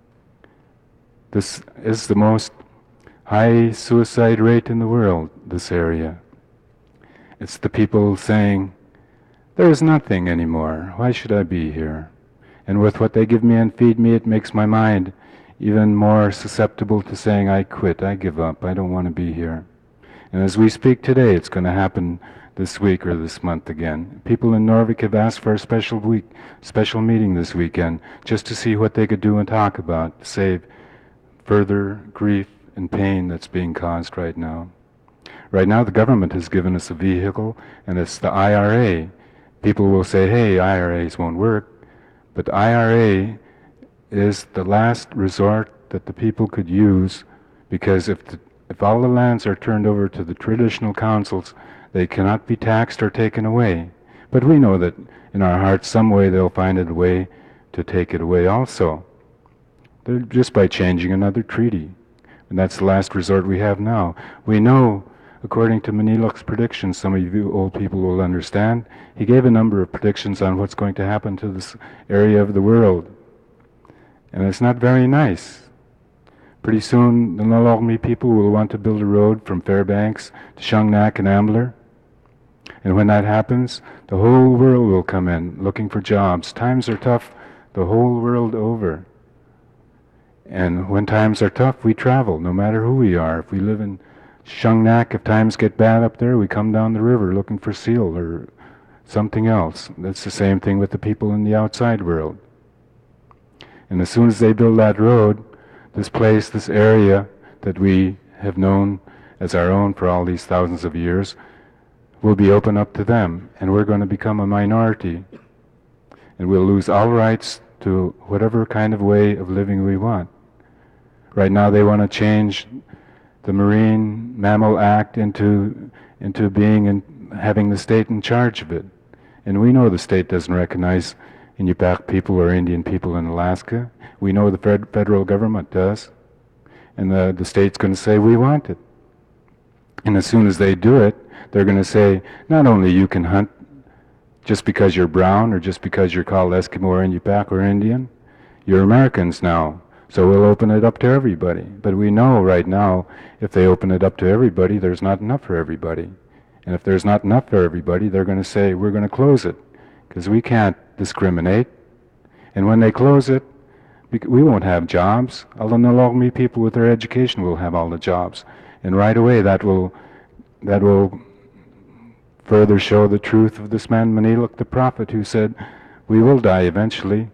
This is the most high suicide rate in the world, this area. It's the people saying, there is nothing anymore. Why should I be here? And with what they give me and feed me, it makes my mind even more susceptible to saying, I quit, I give up, I don't want to be here. And as we speak today, it's going to happen this week or this month again. People in Narvik have asked for a special meeting this weekend, just to see what they could do and talk about to save further grief and pain that's being caused right now. Right now, the government has given us a vehicle, and it's the IRA. People will say, hey, IRAs won't work, but IRA is the last resort that the people could use, because if all the lands are turned over to the traditional councils, they cannot be taxed or taken away. But we know that in our hearts, some way they'll find a way to take it away also. They're just by changing another treaty. And that's the last resort we have now. We know, according to Maniluk's predictions, some of you old people will understand, he gave a number of predictions on what's going to happen to this area of the world. And it's not very nice. Pretty soon, the Nalogmi people will want to build a road from Fairbanks to Shungnak and Ambler. And when that happens, the whole world will come in looking for jobs. Times are tough the whole world over. And when times are tough, we travel, no matter who we are. If we live in Shungnak, if times get bad up there, we come down the river looking for seal or something else. That's the same thing with the people in the outside world. And as soon as they build that road, this place, this area that we have known as our own for all these thousands of years, will be open up to them, and we're going to become a minority. And we'll lose all rights to whatever kind of way of living we want. Right now they want to change the Marine Mammal Act into being and having the state in charge of it. And we know the state doesn't recognize Inupiaq people or Indian people in Alaska. We know the federal government does. And the state's going to say, we want it. And as soon as they do it, they're going to say, not only you can hunt just because you're brown or just because you're called Eskimo or Inupiaq or Indian, you're Americans now. So we'll open it up to everybody. But we know right now, if they open it up to everybody, there's not enough for everybody. And if there's not enough for everybody, they're going to say, we're going to close it, because we can't discriminate. And when they close it, we won't have jobs. All the Nalogmi people with their education will have all the jobs. And right away, that will further show the truth of this man Maniluk the prophet, who said, we will die eventually.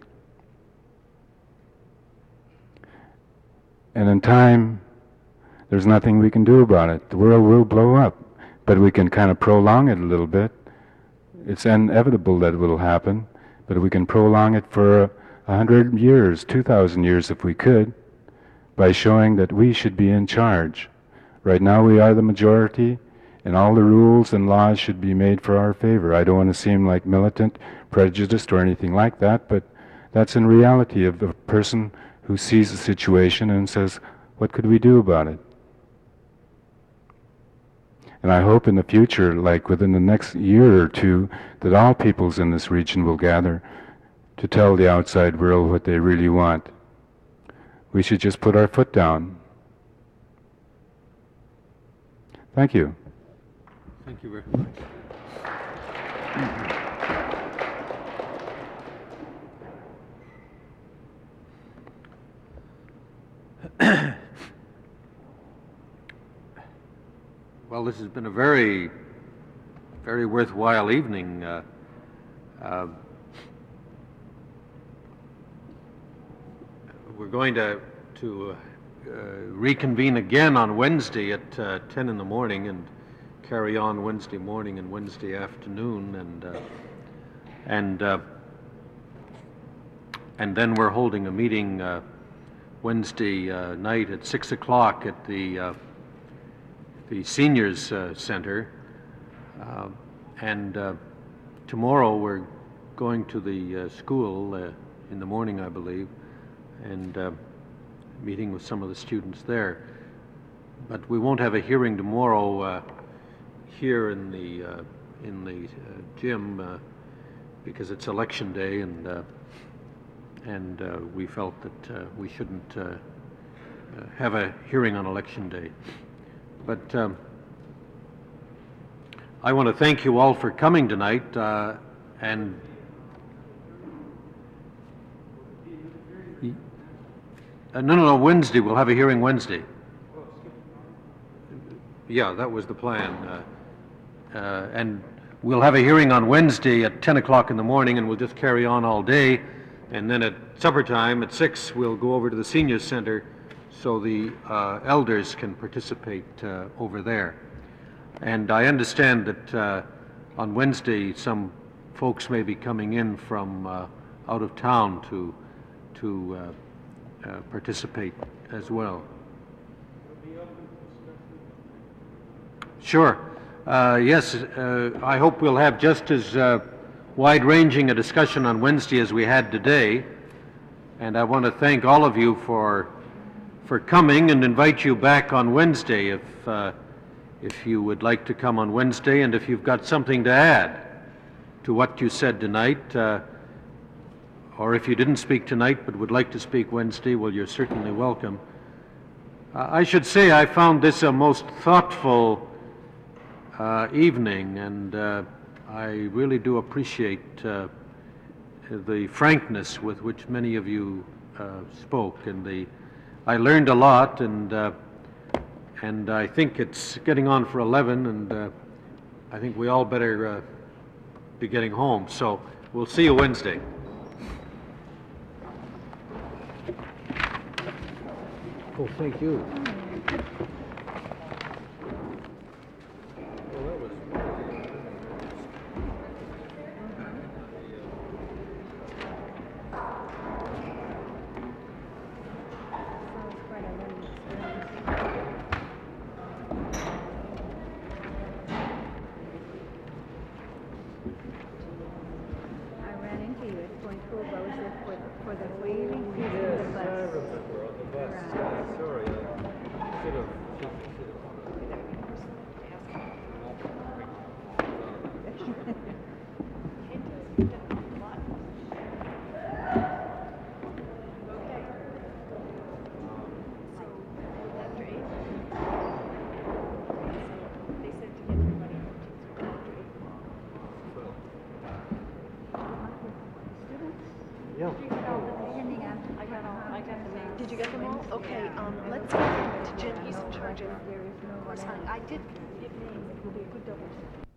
And in time, there's nothing we can do about it. The world will blow up, but we can kind of prolong it a little bit. It's inevitable that it will happen, but we can prolong it for 100 years, 2,000 years if we could, by showing that we should be in charge. Right now we are the majority, and all the rules and laws should be made for our favor. I don't want to seem like militant, prejudiced, or anything like that, but that's in reality of a person who sees the situation and says, what could we do about it? And I hope in the future, like within the next year or two, that all peoples in this region will gather to tell the outside world what they really want. We should just put our foot down. Thank you. Thank you very much. Well, this has been a very, very worthwhile evening. We're going to reconvene again on Wednesday at 10 in the morning and carry on Wednesday morning and Wednesday afternoon, and then we're holding a meeting Wednesday night at 6 o'clock at the Seniors Center, and tomorrow we're going to the school in the morning, I believe, and meeting with some of the students there. But we won't have a hearing tomorrow here in the gym because it's election day, and we felt that we shouldn't have a hearing on election day. But I want to thank you all for coming tonight, and no, Wednesday. We'll have a hearing Wednesday. Yeah, that was the plan. And we'll have a hearing on Wednesday at 10 o'clock in the morning, and we'll just carry on all day. And then at supper time at 6, we'll go over to the Senior Center so the elders can participate over there. And I understand that on Wednesday some folks may be coming in from out of town to participate as well. Sure. Yes, I hope we'll have just as wide-ranging a discussion on Wednesday as we had today. And I want to thank all of you for coming and invite you back on Wednesday if you would like to come on Wednesday, and if you've got something to add to what you said tonight, or if you didn't speak tonight but would like to speak Wednesday, well, you're certainly welcome. I should say I found this a most thoughtful evening, and I really do appreciate the frankness with which many of you spoke, and I learned a lot, and I think it's getting on for 11, and I think we all better be getting home. So we'll see you Wednesday. Oh, thank you. For the waving piece of the bus. Sorry, should have. Did you get them all? Okay, let's get them to Jen. He's in charge of. Of course, I did give names. It will be a good double check.